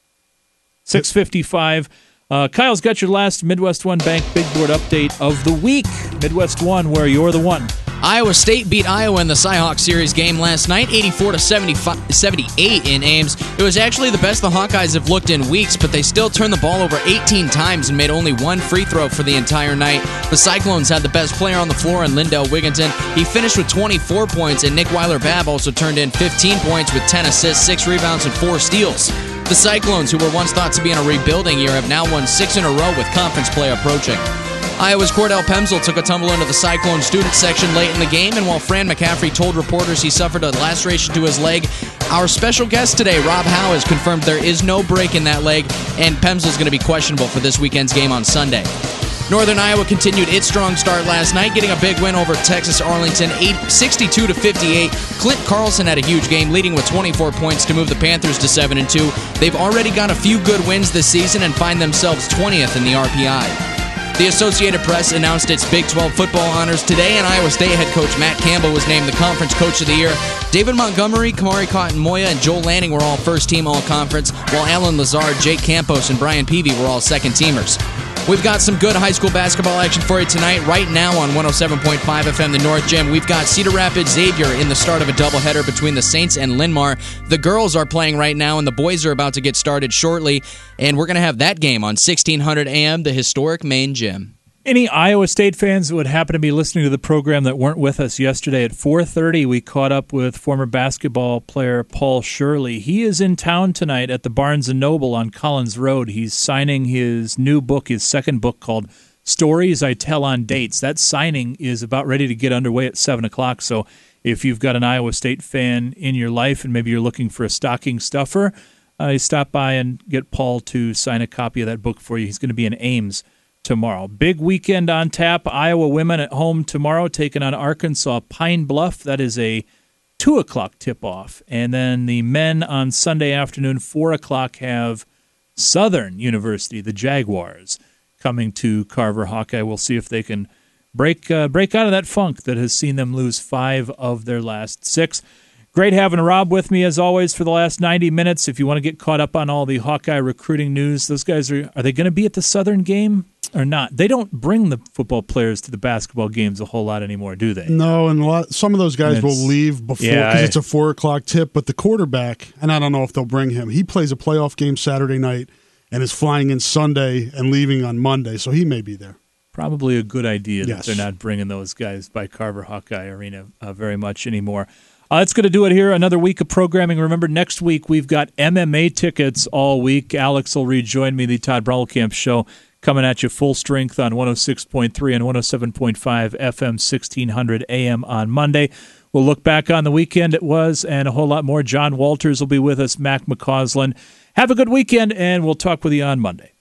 six fifty-five. Uh, Kyle's got your last Midwest One Bank Big Board update of the week. Midwest One, where you're the one. Iowa State beat Iowa in the Cyhawk Series game last night, eighty-four to seventy-eight in Ames. It was actually the best the Hawkeyes have looked in weeks, but they still turned the ball over eighteen times and made only one free throw for the entire night. The Cyclones had the best player on the floor in Lindell Wigginton. He finished with twenty-four points, and Nick Weiler-Babb also turned in fifteen points with ten assists, six rebounds, and four steals. The Cyclones, who were once thought to be in a rebuilding year, have now won six in a row with conference play approaching. Iowa's Cordell Pemsel took a tumble into the Cyclone student section late in the game, and while Fran McCaffrey told reporters he suffered a laceration to his leg, our special guest today, Rob Howe, has confirmed there is no break in that leg, and Pemsel's going to be questionable for this weekend's game on Sunday. Northern Iowa continued its strong start last night, getting a big win over Texas Arlington, sixty-two to fifty-eight. Clint Carlson had a huge game, leading with twenty-four points to move the Panthers to seven and two. They've already got a few good wins this season and find themselves twentieth in the R P I. The Associated Press announced its Big twelve football honors today, and Iowa State head coach Matt Campbell was named the Conference Coach of the Year. David Montgomery, Kamari Cotton-Moya, and Joel Lanning were all first-team All-Conference, while Alan Lazard, Jake Campos, and Brian Peavy were all second-teamers. We've got some good high school basketball action for you tonight. Right now on one oh seven point five F M, the North Gym, we've got Cedar Rapids Xavier in the start of a doubleheader between the Saints and Linn-Mar. The girls are playing right now, and the boys are about to get started shortly. And we're going to have that game on sixteen hundred A M, the historic main gym. Any Iowa State fans that would happen to be listening to the program that weren't with us yesterday at four thirty, we caught up with former basketball player Paul Shirley. He is in town tonight at the Barnes and Noble on Collins Road. He's signing his new book, his second book called Stories I Tell on Dates. That signing is about ready to get underway at seven o'clock, so if you've got an Iowa State fan in your life and maybe you're looking for a stocking stuffer, uh, stop by and get Paul to sign a copy of that book for you. He's going to be in Ames tomorrow. Big weekend on tap. Iowa women at home tomorrow taking on Arkansas Pine Bluff. That is a two o'clock tip-off. And then the men on Sunday afternoon, four o'clock, have Southern University, the Jaguars, coming to Carver Hawkeye. We'll see if they can break uh, break out of that funk that has seen them lose five of their last six. Great having Rob with me, as always, for the last ninety minutes. If you want to get caught up on all the Hawkeye recruiting news, those guys are are they going to be at the Southern game or not? They don't bring the football players to the basketball games a whole lot anymore, do they? No, and a lot, some of those guys And will it's- leave before because yeah, I- it's a four o'clock tip. But the quarterback, and I don't know if they'll bring him. He plays a playoff game Saturday night and is flying in Sunday and leaving on Monday, so he may be there. Probably a good idea Yes. that they're not bringing those guys by Carver Hawkeye Arena uh, very much anymore. Uh, that's going to do it here. Another week of programming. Remember, next week we've got M M A tickets all week. Alex will rejoin me, the Todd Brommelkamp Show, coming at you full strength on one oh six point three and one oh seven point five F M, sixteen hundred A M on Monday. We'll look back on the weekend it was and a whole lot more. John Walters will be with us, Mac McCausland. Have a good weekend, and we'll talk with you on Monday.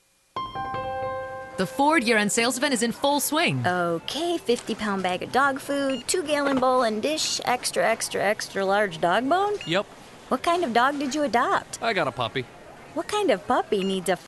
The Ford year-end sales event is in full swing. Okay, fifty-pound bag of dog food, two-gallon bowl and dish, extra, extra, extra large dog bone? Yep. What kind of dog did you adopt? I got a puppy. What kind of puppy needs a